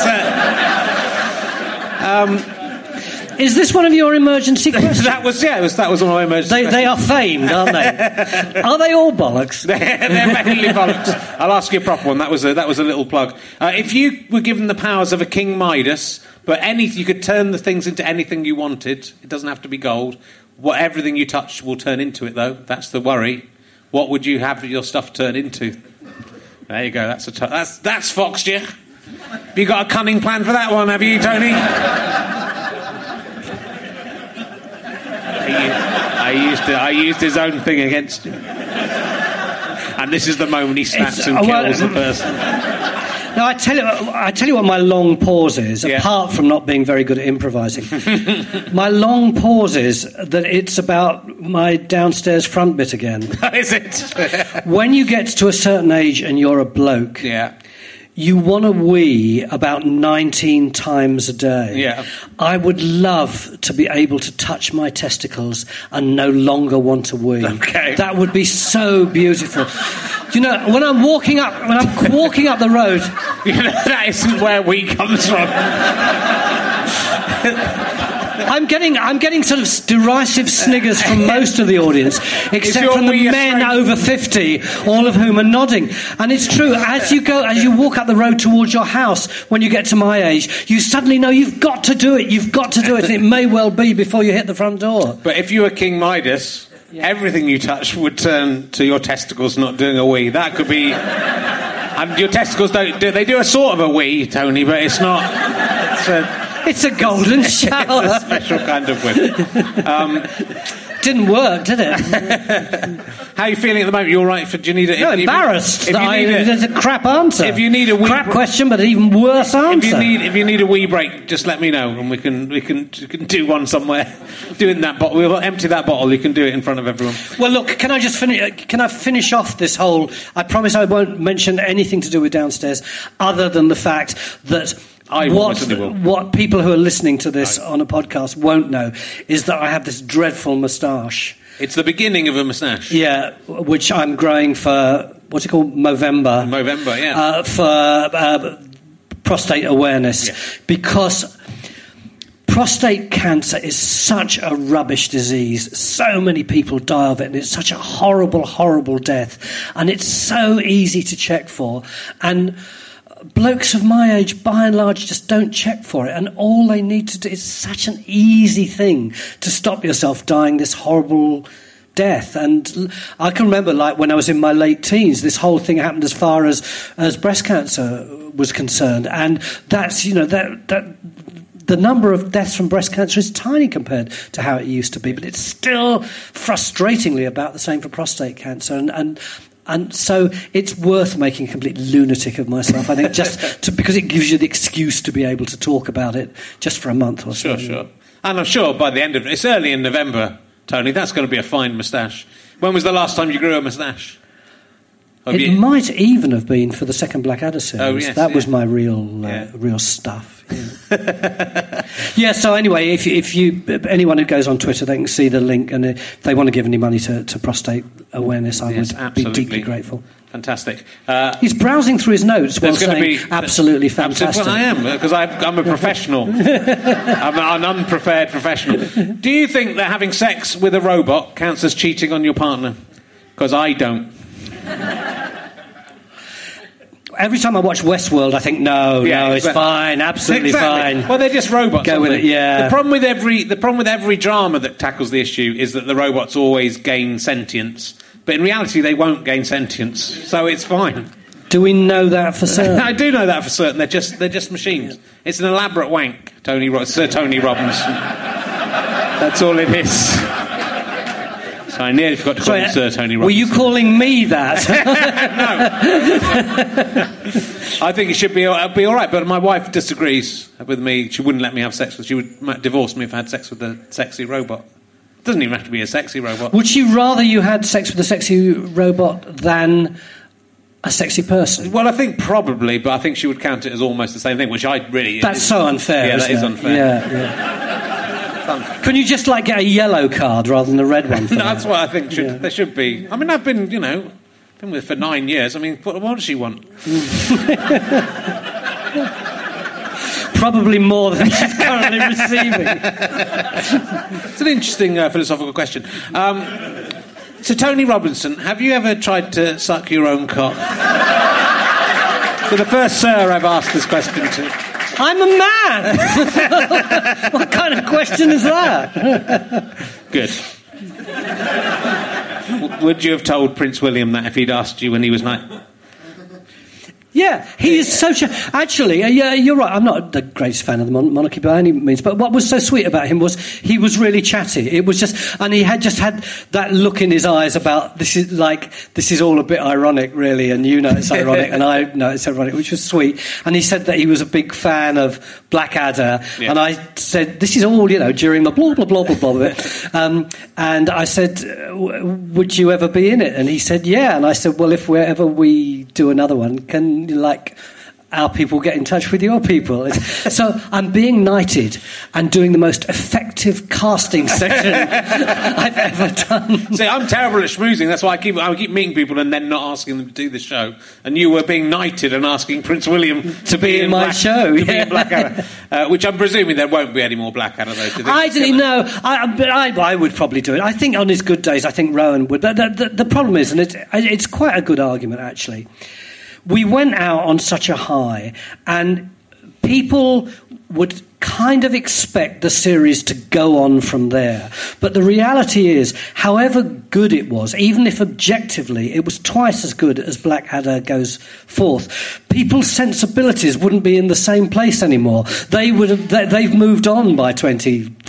is this one of your emergency questions? That was one of my emergency questions. They are famed, aren't they? Are they all bollocks? They're mainly bollocks. I'll ask you a proper one. That was a little plug. If you were given the powers of a King Midas, but you could turn the things into anything you wanted. It doesn't have to be gold. Everything you touch will turn into it, though. That's the worry. What would you have your stuff turn into? There you go. That's Foxture. Have you got a cunning plan for that one? Have you, Tony? I used his own thing against him. And this is the moment he snaps and kills the person. No, I tell you what my long pause is, apart from not being very good at improvising. My long pause is that it's about my downstairs front bit again. Is it? When you get to a certain age and you're a bloke, you want to wee about 19 times a day. Yeah. I would love to be able to touch my testicles and no longer want to wee. Okay. That would be so beautiful. You know, when I'm walking up the road, that isn't where wee comes from. I'm getting sort of derisive sniggers from most of the audience, except from the men over 50, all of whom are nodding. And it's true, as you walk up the road towards your house, when you get to my age, you suddenly know you've got to do it, and it may well be before you hit the front door. But if you were King Midas, everything you touch would turn to your testicles not doing a wee. That could be... your testicles they do a sort of a wee, Tony, but it's not... It's a golden shower. It's a special kind of wee. Didn't work, did it? How are you feeling at the moment? You all right? Do you need No, embarrassed. There's a crap answer. If you need a wee crap question, but an even worse answer. If you need a wee break, just let me know, and we can do one somewhere. Do it in that bottle. We'll empty that bottle. You can do it in front of everyone. Well, look. Can I just finish? Can I finish off this whole? I promise I won't mention anything to do with downstairs, other than the fact that. What people who are listening to this on a podcast won't know is that I have this dreadful moustache. It's the beginning of a moustache. Yeah, which I'm growing for, what's it called, Movember. Movember, yeah. For prostate awareness. Yeah. Because prostate cancer is such a rubbish disease. So many people die of it, and it's such a horrible, horrible death. And it's so easy to check for. And blokes of my age, by and large, just don't check for it. And all they need to do is such an easy thing to stop yourself dying this horrible death. And I can remember, like, when I was in my late teens, this whole thing happened as far as breast cancer was concerned. And that's, that the number of deaths from breast cancer is tiny compared to how it used to be. But it's still frustratingly about the same for prostate cancer. And so it's worth making a complete lunatic of myself, I think, because it gives you the excuse to be able to talk about it just for a month or so. Sure. And I'm sure by the end of it's early in November, Tony, that's going to be a fine moustache. When was the last time you grew a moustache? It might even have been for the second Blackadder series. Oh, yes, that was my real stuff. Yeah. So anyway, if anyone who goes on Twitter, they can see the link, and if they want to give any money to prostate awareness, I would be deeply grateful. Fantastic. He's browsing through his notes while saying absolutely fantastic. Well, I am, because I'm a professional. I'm an unprepared professional. Do you think that having sex with a robot counts as cheating on your partner? Because I don't. Every time I watch Westworld, I think, no, it's fine, absolutely fine. Well, they're just robots. Go with it, yeah. The problem with every drama that tackles the issue is that the robots always gain sentience, but in reality, they won't gain sentience, so it's fine. Do we know that for certain? I do know that for certain. They're just machines. It's an elaborate wank, Sir Tony Robinson. That's all it is. I nearly forgot to call him Sir Tony Robinson. Were you calling me that? No. I think it should be all right, but my wife disagrees with me. She wouldn't let me have sex with. She would divorce me if I had sex with a sexy robot. It doesn't even have to be a sexy robot. Would she rather you had sex with a sexy robot than a sexy person? Well, I think probably, but I think she would count it as almost the same thing, which I really... That's so unfair, yeah, isn't that is unfair. Yeah. Can you just, get a yellow card rather than a red one for No, that's what I think there should be. I mean, I've been, been with her for 9 years. I mean, what does she want? Probably more than she's currently receiving. It's an interesting philosophical question. So, Tony Robinson, have you ever tried to suck your own cock? So the first sir I've asked this question to. I'm a man! What kind of question is that? Good. Would you have told Prince William that if he'd asked you when he was 9? Yeah, he is such a... Actually, yeah, you're right, I'm not the greatest fan of the monarchy by any means, but what was so sweet about him was he was really chatty. It was just... And he had just had that look in his eyes about, this is all a bit ironic, really, and you know it's ironic, and I know it's ironic, which was sweet. And he said that he was a big fan of Blackadder, and I said, this is all, during the blah, blah, blah, blah, blah bit. And I said, would you ever be in it? And he said, yeah. And I said, well, if we do another one, can our people get in touch with your people? So I'm being knighted and doing the most effective casting session I've ever done. See, I'm terrible at schmoozing. That's why I keep meeting people and then not asking them to do the show. And you were being knighted and asking Prince William to be in my show, to be in Blackadder, which I'm presuming there won't be any more Blackadder, though. I didn't know. I would probably do it. I think on his good days, I think Rowan would. But the problem is, and it's quite a good argument, actually. We went out on such a high, and people would kind of expect the series to go on from there. But the reality is, however good it was, even if objectively it was twice as good as Blackadder goes forth, people's sensibilities wouldn't be in the same place anymore. They've moved on by 25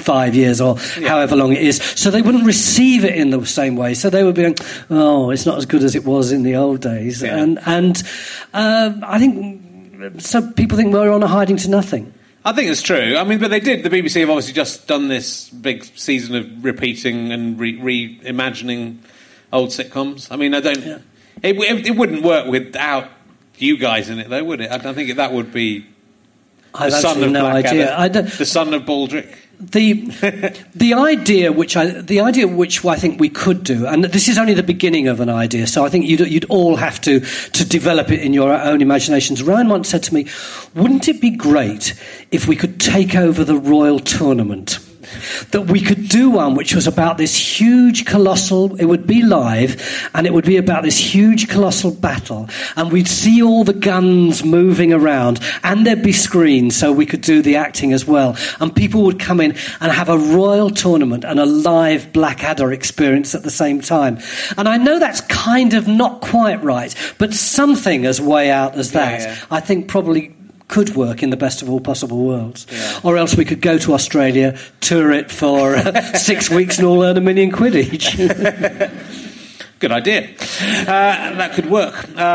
5 years or however long it is. So they wouldn't receive it in the same way. So they would be going, oh, it's not as good as it was in the old days. Yeah. And I think some people think we're on a hiding to nothing. I think it's true. I mean, but they did. The BBC have obviously just done this big season of repeating and reimagining old sitcoms. I mean, I don't... Yeah. It wouldn't work without you guys in it, though, would it? I don't think that would be the son of Blackadder, the son of Baldrick. The idea which I think we could do, and this is only the beginning of an idea, so I think you'd all have to develop it in your own imaginations. Ryan once said to me, wouldn't it be great if we could take over the Royal Tournament? That we could do one which was about this huge, colossal... It would be live, and it would be about this huge, colossal battle, and we'd see all the guns moving around, and there'd be screens, so we could do the acting as well, and people would come in and have a royal tournament and a live Blackadder experience at the same time. And I know that's kind of not quite right, but something as way out as that, I think probably could work in the best of all possible worlds. Yeah. Or else we could go to Australia, tour it for 6 weeks and all earn £1 million each. Good idea. That could work.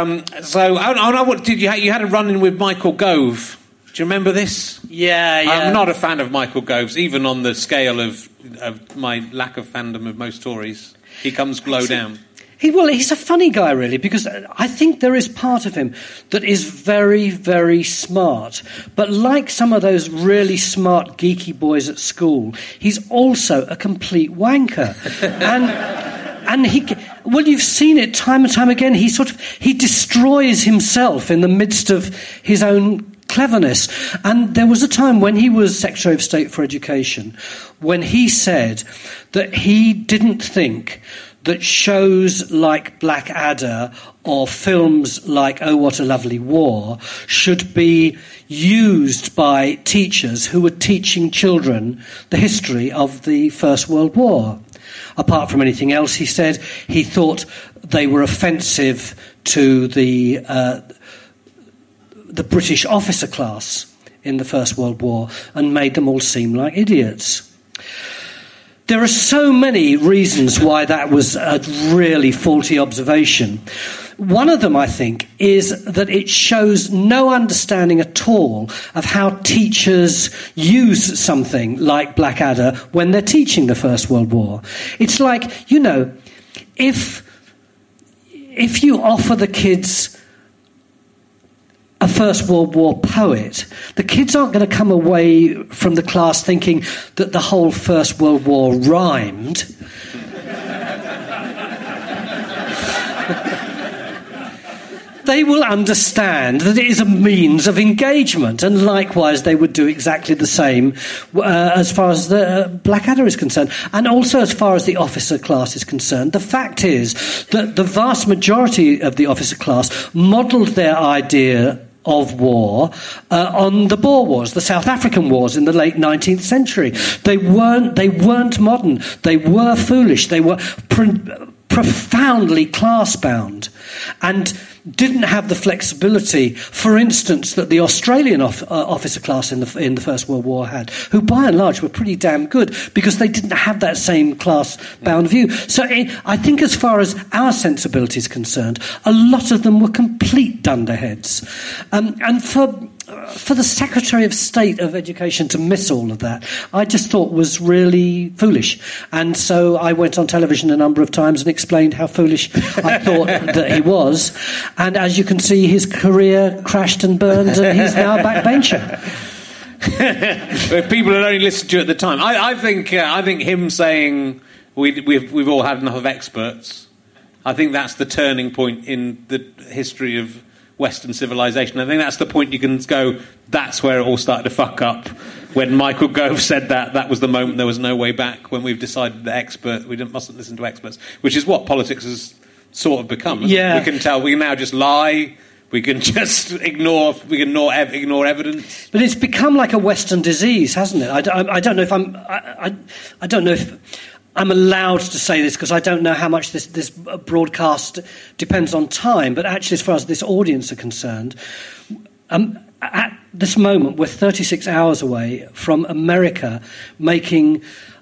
You had a run-in with Michael Gove. Do you remember this? Yeah. I'm not a fan of Michael Gove's, even on the scale of my lack of fandom of most Tories. He comes low down. He's a funny guy, really, because I think there is part of him that is very, very smart. But like some of those really smart, geeky boys at school, he's also a complete wanker. And you've seen it time and time again. He destroys himself in the midst of his own cleverness. And there was a time when he was Secretary of State for Education when he said that he didn't think that shows like Blackadder or films like Oh, What a Lovely War should be used by teachers who were teaching children the history of the First World War. Apart from anything else, he said he thought they were offensive to the British officer class in the First World War and made them all seem like idiots. There are so many reasons why that was a really faulty observation. One of them, I think, is that it shows no understanding at all of how teachers use something like Blackadder when they're teaching the First World War. It's like, if you offer the kids a First World War poet, the kids aren't going to come away from the class thinking that the whole First World War rhymed. They will understand that it is a means of engagement, and likewise they would do exactly the same as far as the Blackadder is concerned, and also as far as the officer class is concerned. The fact is that the vast majority of the officer class modelled their idea of war on the Boer Wars, the South African wars in the late 19th century. They weren't modern. They were foolish. They were profoundly class-bound and didn't have the flexibility, for instance, that the Australian officer class in the First World War had, who by and large were pretty damn good because they didn't have that same class-bound view. So I think as far as our sensibility is concerned, a lot of them were complete dunderheads. And for the Secretary of State of Education to miss all of that, I just thought was really foolish. And so I went on television a number of times and explained how foolish I thought that he was. And as you can see, his career crashed and burned, and he's now a backbencher. If people had only listened to you at the time, I think him saying we've all had enough of experts, I think that's the turning point in the history of Western civilization. I think that's the point you can go, that's where it all started to fuck up. When Michael Gove said that was the moment there was no way back, when we've decided that we mustn't listen to experts, which is what politics has sort of become. Yeah. We can now just lie, we can just ignore evidence. But it's become like a Western disease, hasn't it? I don't know if I don't know if I'm allowed to say this because I don't know how much this broadcast depends on time, but actually as far as this audience are concerned, at this moment, we're 36 hours away from America making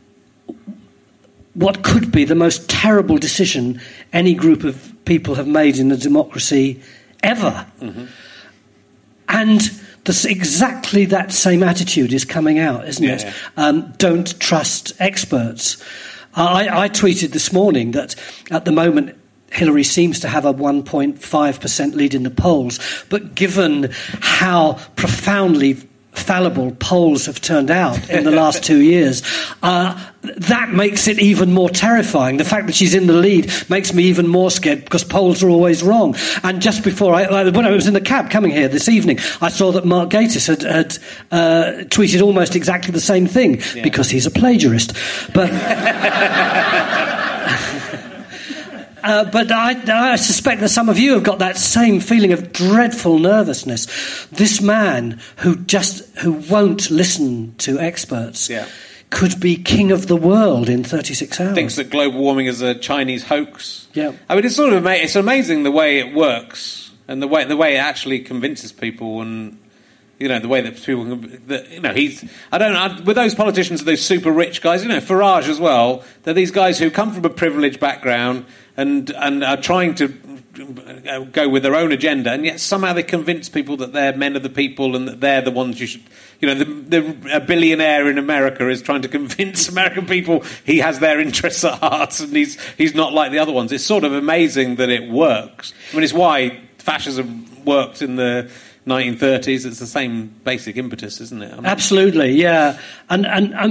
what could be the most terrible decision any group of people have made in a democracy ever. Mm-hmm. And exactly that same attitude is coming out, isn't it? Don't trust experts. I tweeted this morning that at the moment Hillary seems to have a 1.5% lead in the polls, but given how profoundly fallible polls have turned out in the last 2 years, that makes it even more terrifying. The fact that she's in the lead makes me even more scared because polls are always wrong. And just before when I was in the cab coming here this evening, I saw that Mark Gatiss had tweeted almost exactly the same thing because he's a plagiarist. But but I suspect that some of you have got that same feeling of dreadful nervousness. This man who won't listen to experts could be king of the world in 36 hours. Thinks that global warming is a Chinese hoax. Yeah, I mean, it's amazing the way it works and the way it actually convinces people, and the way that people with those politicians, those super rich guys, Farage as well. They're these guys who come from a privileged background and are trying to go with their own agenda, and yet somehow they convince people that they're men of the people and that they're the ones you should. A billionaire in America is trying to convince American people he has their interests at heart, and he's not like the other ones. It's sort of amazing that it works. I mean, it's why fascism worked in the 1930s. It's the same basic impetus, isn't it? Absolutely, yeah. And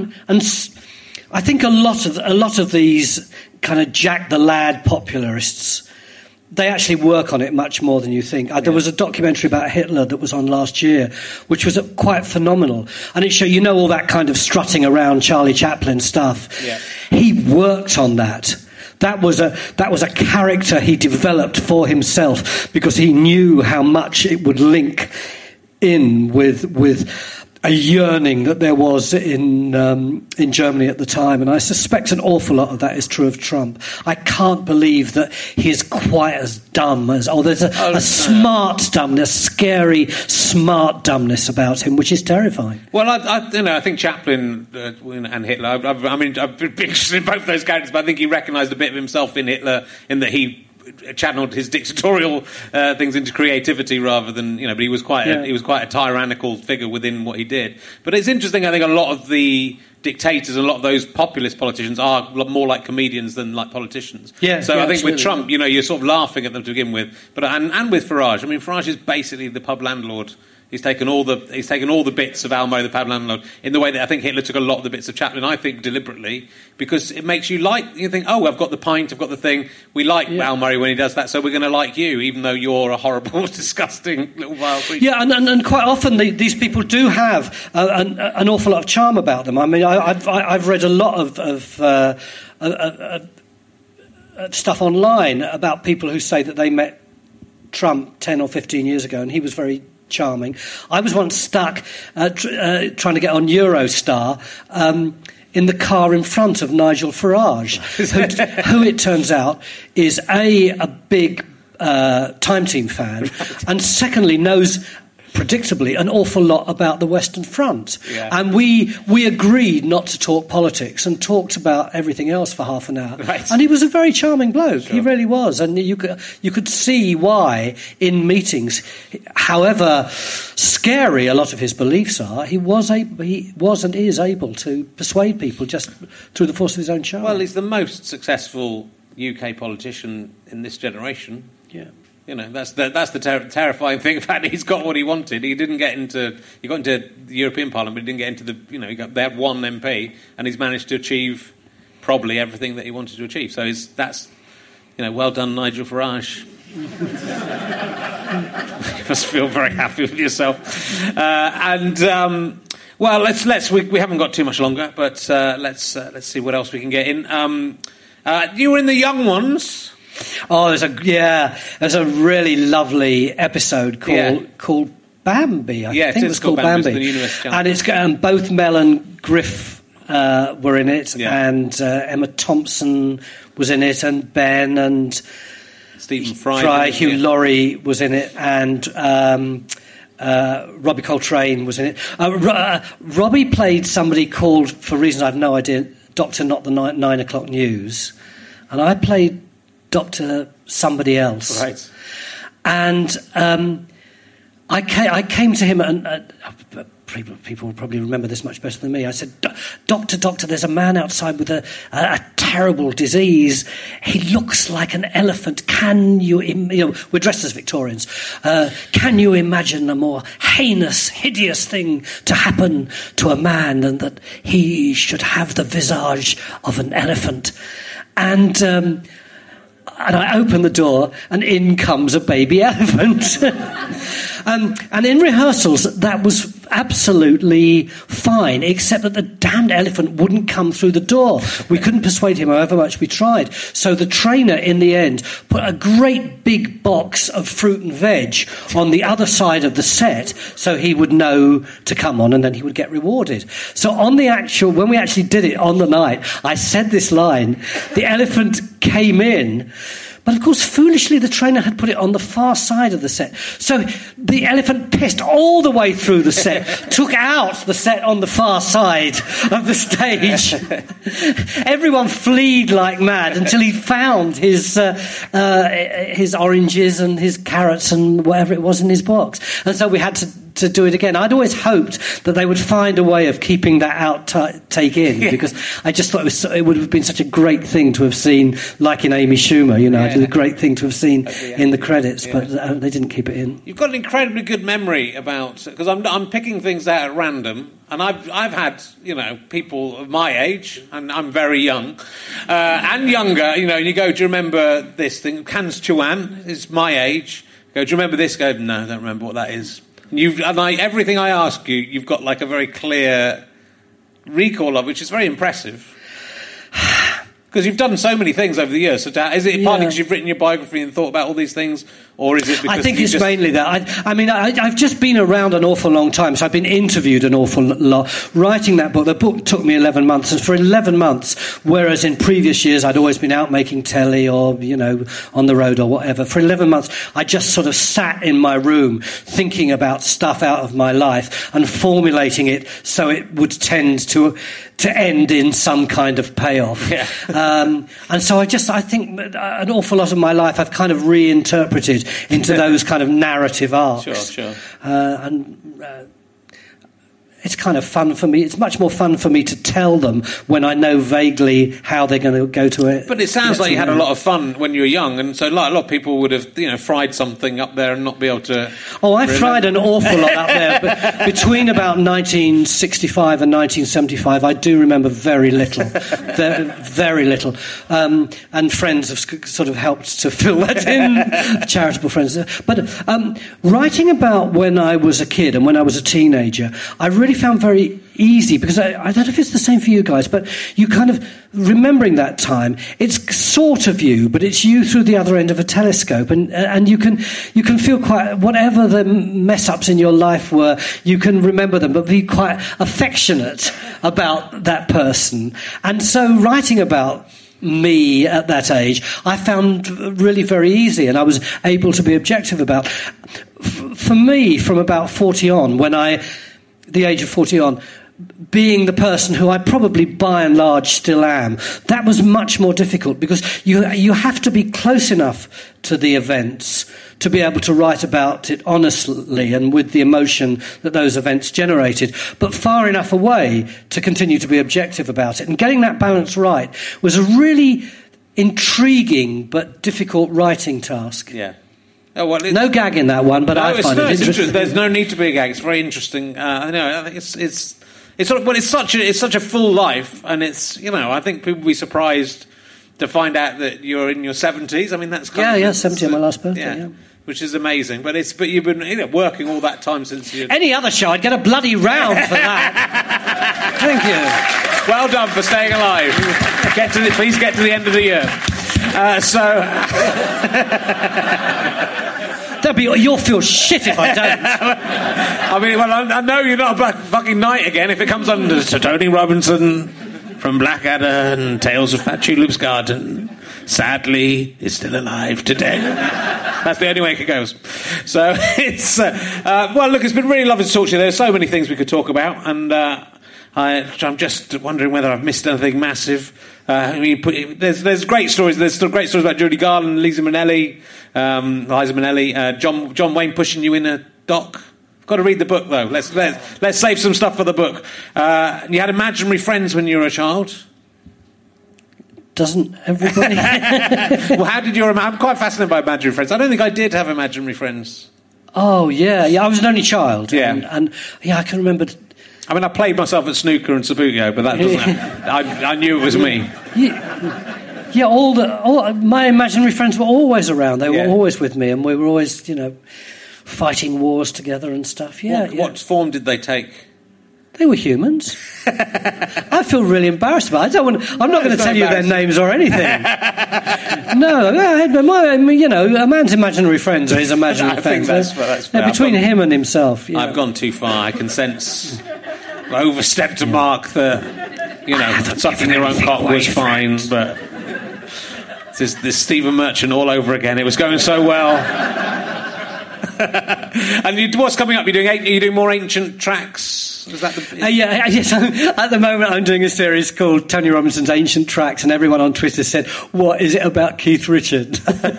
I think a lot of these kind of Jack the Lad popularists, they actually work on it much more than you think. There was a documentary about Hitler that was on last year, which was quite phenomenal, and it showed all that kind of strutting around Charlie Chaplin stuff. Yeah. He worked on that. That was a character he developed for himself because he knew how much it would link in with a yearning that there was in Germany at the time, and I suspect an awful lot of that is true of Trump. I can't believe that he's quite as dumb as there's a smart dumbness, scary smart dumbness about him, which is terrifying. Well, I think Chaplin and Hitler. I've been interested in both those characters, but I think he recognised a bit of himself in Hitler in that he channeled his dictatorial things into creativity rather than but he was quite a tyrannical figure within what he did. But it's interesting. I think a lot of the dictators and a lot of those populist politicians are more like comedians than like politicians. I think absolutely. With Trump, you're sort of laughing at them to begin with, but and with Farage. I mean, Farage is basically the pub landlord. He's taken all the bits of Almo, the pub landlord, in the way that I think Hitler took a lot of the bits of Chaplin. I think deliberately, because it makes you think, I've got the pint, I've got the thing. We like Al Murray when he does that, so we're going to like you, even though you're a horrible, disgusting little vile creature. Yeah, and quite often these people do have an awful lot of charm about them. I mean, I've read a lot of stuff online about people who say that they met Trump 10 or 15 years ago, and he was very charming. I was once stuck trying to get on Eurostar in the car in front of Nigel Farage, who it turns out is a big Time Team fan, and secondly knows predictably an awful lot about the Western Front. Yeah. And we agreed not to talk politics and talked about everything else for half an hour. Right. And he was a very charming bloke. Sure. He really was. And you could see why in meetings, however scary a lot of his beliefs are, he was and is able to persuade people just through the force of his own charm. Well, he's the most successful UK politician in this generation. Yeah. That's the terrifying thing. In fact, he's got what he wanted. He got into the European Parliament, but he didn't get into they had one MP, and he's managed to achieve probably everything that he wanted to achieve. So that's well done, Nigel Farage. You must feel very happy with yourself. Well, let's we haven't got too much longer, but let's see what else we can get in. You were in The Young Ones. Oh, there's a really lovely episode called Bambi. I think it was called Bambi. And it's both Mel and Griff were in it, and Emma Thompson was in it, and Ben and Stephen Fry, Hugh Laurie was in it, and Robbie Coltrane was in it. Robbie played somebody called, for reasons I have no idea, Dr. Not the 9 o'clock news. And I played Dr. somebody else. Right. And I came to him, and people will probably remember this much better than me. I said, Doctor, there's a man outside with a terrible disease. He looks like an elephant. Can you, we're dressed as Victorians. Can you imagine a more heinous, hideous thing to happen to a man than that he should have the visage of an elephant? And I open the door, and in comes a baby elephant. And in rehearsals, that was absolutely fine, except that the damned elephant wouldn't come through the door. We couldn't persuade him however much we tried. So the trainer, in the end, put a great big box of fruit and veg on the other side of the set so he would know to come on, and then he would get rewarded. So when we actually did it on the night, I said this line, the elephant came in, but of course, foolishly, the trainer had put it on the far side of the set. So the elephant pissed all the way through the set, took out the set on the far side of the stage. Everyone fled like mad until he found his oranges and his carrots and whatever it was in his box. And so we had to do it again. I'd always hoped that they would find a way of keeping that outtake in, because I just thought it would have been such a great thing to have seen, like in Amy Schumer, it was a great thing to have seen in the credits, but they didn't keep it in. You've got an incredibly good memory because I'm picking things out at random, and I've had people of my age, and I'm very young, and younger. And you go, do you remember this thing? Cans Chuan is my age. Go, do you remember this? Go, no, I don't remember what that is. Everything I ask you, you've got like a very clear recall of, which is very impressive. Because you've done so many things over the years. So is it partly because you've written your biography and thought about all these things, or is it because I think it's mainly that. I've just been around an awful long time, so I've been interviewed an awful lot. Writing that book, the book took me 11 months, and for 11 months, whereas in previous years I'd always been out making telly or, on the road or whatever, for 11 months I just sort of sat in my room thinking about stuff out of my life and formulating it so it would tend to end in some kind of payoff. Yeah. And so I think an awful lot of my life I've kind of reinterpreted into those kind of narrative arcs. Sure. It's kind of fun for me. It's much more fun for me to tell them when I know vaguely how they're going to go to it. But it sounds like you had a lot of fun when you were young, and so like a lot of people would have, fried something up there and not be able to... Oh, I fried an awful lot up there. But between about 1965 and 1975, I do remember very little. Very little. And friends have sort of helped to fill that in, charitable friends. But writing about when I was a kid and when I was a teenager, I really found very easy, because I don't know if it's the same for you guys, but you kind of, remembering that time, it's sort of you, but it's you through the other end of a telescope, and you can feel quite, whatever the mess-ups in your life were, you can remember them, but be quite affectionate about that person. And so writing about me at that age, I found really very easy, and I was able to be objective about. For me, from about 40 on, the age of 40 on, being the person who I probably by and large still am, that was much more difficult, because you have to be close enough to the events to be able to write about it honestly and with the emotion that those events generated, but far enough away to continue to be objective about it. And getting that balance right was a really intriguing but difficult writing task. Yeah. Oh, well, no gag in that one, but I find it interesting. There's no need to be a gag. It's very interesting. I think it's sort of, well, it's such a full life, and it's, I think people will be surprised to find out that you're in your 70s. I mean, that's kind of 70 on my last birthday. Yeah. Which is amazing, but you've been working all that time since you. Any other show, I'd get a bloody round for that. Thank you. Well done for staying alive. Please get to the end of the year. You'll feel shit if I don't. I mean, I know you're not a Black fucking Knight again if it comes under Sir Tony Robinson from Blackadder and Tales of Fat Tulip's Garden. Sadly, is still alive today. That's the only way it could go. So it's well, look, it's been really lovely to talk to you. There's so many things we could talk about, and I'm just wondering whether I've missed anything massive. There's great stories. There's still great stories about Judy Garland, Liza Minnelli, John Wayne pushing you in a dock. Got to read the book though. Let's save some stuff for the book. You had imaginary friends when you were a child. Doesn't everybody? Well, how did I'm quite fascinated by imaginary friends. I don't think I did have imaginary friends. Oh yeah. I was an only child. Yeah, and I can remember. I mean, I played myself at snooker and Subbuteo, but that doesn't. I knew it was me. Yeah, all my imaginary friends were always around. They were always with me, and we were always, fighting wars together and stuff. What form did they take? They were humans. I feel really embarrassed about it. I'm not going to tell you their names or anything. No, a man's imaginary friends are his imaginary friends. I think that's fair. Between him and himself. I've gone too far. I can sense I overstepped a mark that, sucking your own cock was fine, but this Stephen Merchant all over again. It was going so well. And what's coming up? Are you doing more ancient tracks? Is that yes. At the moment, I'm doing a series called Tony Robinson's Ancient Tracks, and everyone on Twitter said, "What is it about Keith Richard?"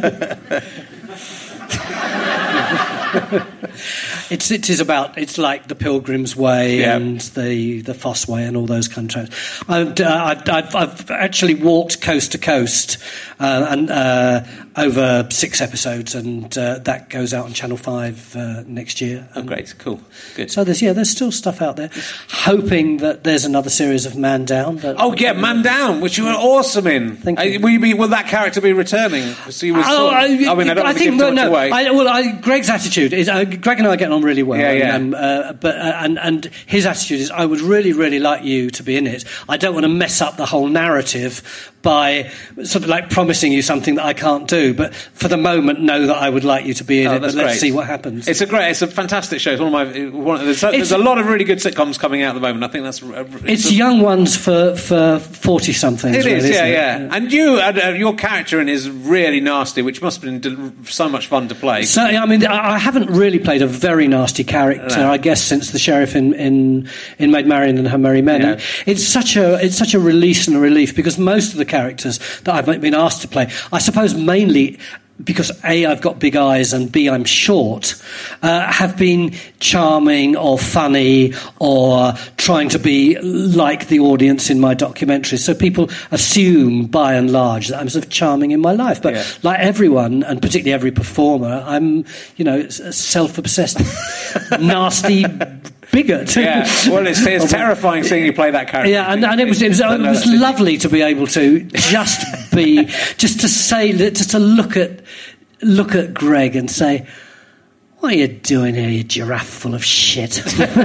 It's like the Pilgrim's Way and the Foss Way and all those kind of tracks. I've actually walked coast to coast and over 6 episodes, and that goes out on Channel 5 next year. Oh, great, cool, good. So there's still stuff out there. Hoping that there's another series of Man Down. Man Down, which you were awesome in. Thank you. Will that character be returning? So you were I don't want to give too much away. Greg's attitude is Greg and I are getting on really well. And his attitude is, I would really, really like you to be in it. I don't want to mess up the whole narrative by sort of like promising you something that I can't do, but for the moment, know that I would like you to be in it. But let's see what happens. It's a fantastic show. It's there's a lot of really good sitcoms coming out at the moment. I think it's young ones for 40-somethings. It is, yeah. And your character in is really nasty, which must have been so much fun to play. So I haven't really played a very nasty character, I guess, since the sheriff in Maid Marian and Her Merry Men. Yeah. And it's such a release and a relief, because most of the characters that I've been asked to play, I suppose mainly because A, I've got big eyes, and B, I'm short, have been charming or funny or trying to be like the audience in my documentaries. So people assume, by and large, that I'm sort of charming in my life. But like everyone, and particularly every performer, I'm, self-obsessed, nasty bigot. Yeah, well, it's terrifying seeing you play that character. Yeah, and it was lovely to be able to just to look at Greg and say, "What are you doing here, you giraffe full of shit?"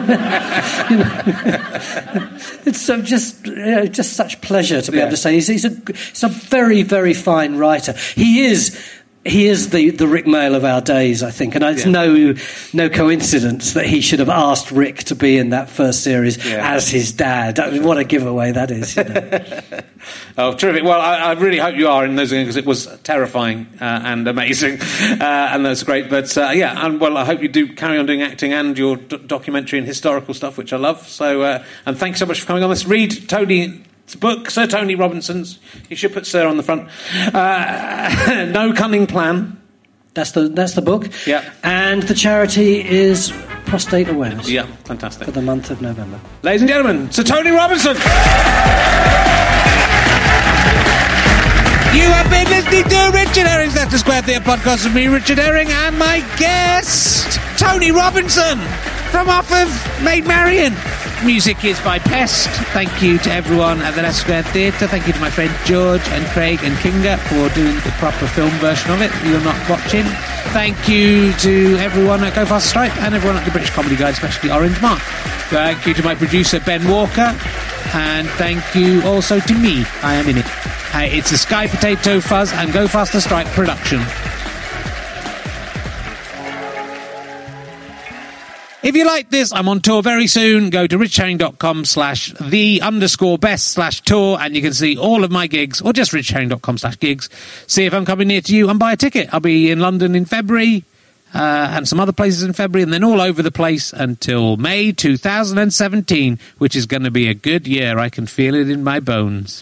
It's just such pleasure to be able to say he's a very, very fine writer. He is the Rick Mayall of our days, I think, and it's no coincidence that he should have asked Rick to be in that first series as his dad. I mean, what a giveaway that is. Oh, terrific. Well, I really hope you are in those things, because it was terrifying and amazing, and that's great. But I hope you do carry on doing acting and your documentary and historical stuff, which I love. So, and thanks so much for coming on this. Read Tony's book, Sir Tony Robinson's. You should put Sir on the front. No Cunning Plan. That's the book. Yeah. And the charity is Prostate Awareness. Yeah, fantastic. For the month of November. Ladies and gentlemen, Sir Tony Robinson. You have been listening to Richard Herring's Leicester Square Theatre podcast with me, Richard Herring, and my guest, Tony Robinson, from off of Maid Marian. Music is by Pest. Thank you to everyone at the Leicester Square Theatre. Thank you to my friend George and Craig and Kinga for doing the proper film version of it you're not watching. Thank you to everyone at Go Faster Stripe and everyone at the British Comedy Guide, especially Orange Mark. Thank you to my producer Ben Walker, and thank you also to me. I am in it. It's a Sky Potato Fuzz and Go Faster Stripe production. If you like this, I'm on tour very soon. Go to richherring.com/the_best/tour and you can see all of my gigs, or just richherring.com/gigs. See if I'm coming near to you and buy a ticket. I'll be in London in February and some other places in February, and then all over the place until May 2017, which is going to be a good year. I can feel it in my bones.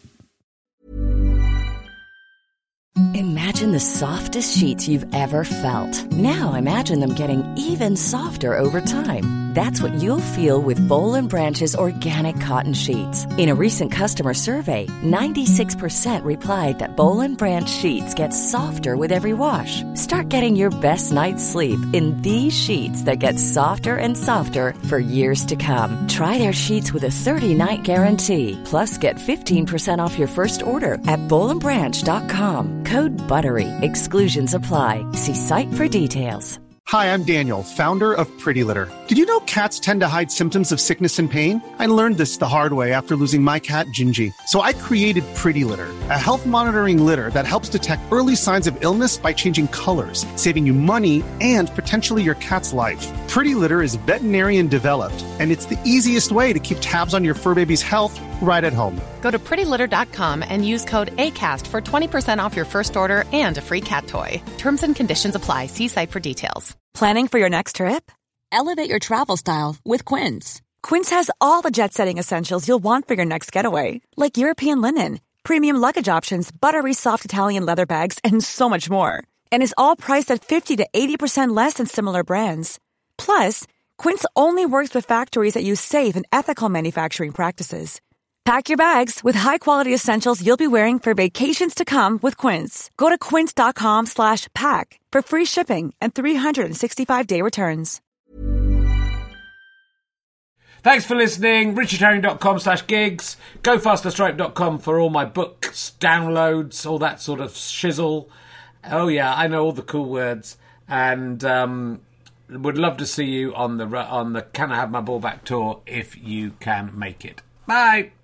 Imagine the softest sheets you've ever felt. Now imagine them getting even softer over time. That's what you'll feel with Boll & Branch's organic cotton sheets. In a recent customer survey, 96% replied that Boll & Branch sheets get softer with every wash. Start getting your best night's sleep in these sheets that get softer and softer for years to come. Try their sheets with a 30-night guarantee. Plus, get 15% off your first order at bollandbranch.com. Code BUTTERY. Exclusions apply. See site for details. Hi, I'm Daniel, founder of Pretty Litter. Did you know cats tend to hide symptoms of sickness and pain? I learned this the hard way after losing my cat, Gingy. So I created Pretty Litter, a health monitoring litter that helps detect early signs of illness by changing colors, saving you money and potentially your cat's life. Pretty Litter is veterinarian developed, and it's the easiest way to keep tabs on your fur baby's health right at home. Go to prettylitter.com and use code ACAST for 20% off your first order and a free cat toy. Terms and conditions apply. See site for details. Planning for your next trip? Elevate your travel style with Quince. Quince has all the jet-setting essentials you'll want for your next getaway, like European linen, premium luggage options, buttery soft Italian leather bags, and so much more. And is all priced at 50 to 80% less than similar brands. Plus, Quince only works with factories that use safe and ethical manufacturing practices. Pack your bags with high-quality essentials you'll be wearing for vacations to come with Quince. Go to quince.com/pack for free shipping and 365-day returns. Thanks for listening. richardherring.com/gigs. GoFasterStripe.com for all my books, downloads, all that sort of shizzle. Oh yeah, I know all the cool words. And would love to see you on the Can I Have My Ball Back tour if you can make it. Bye.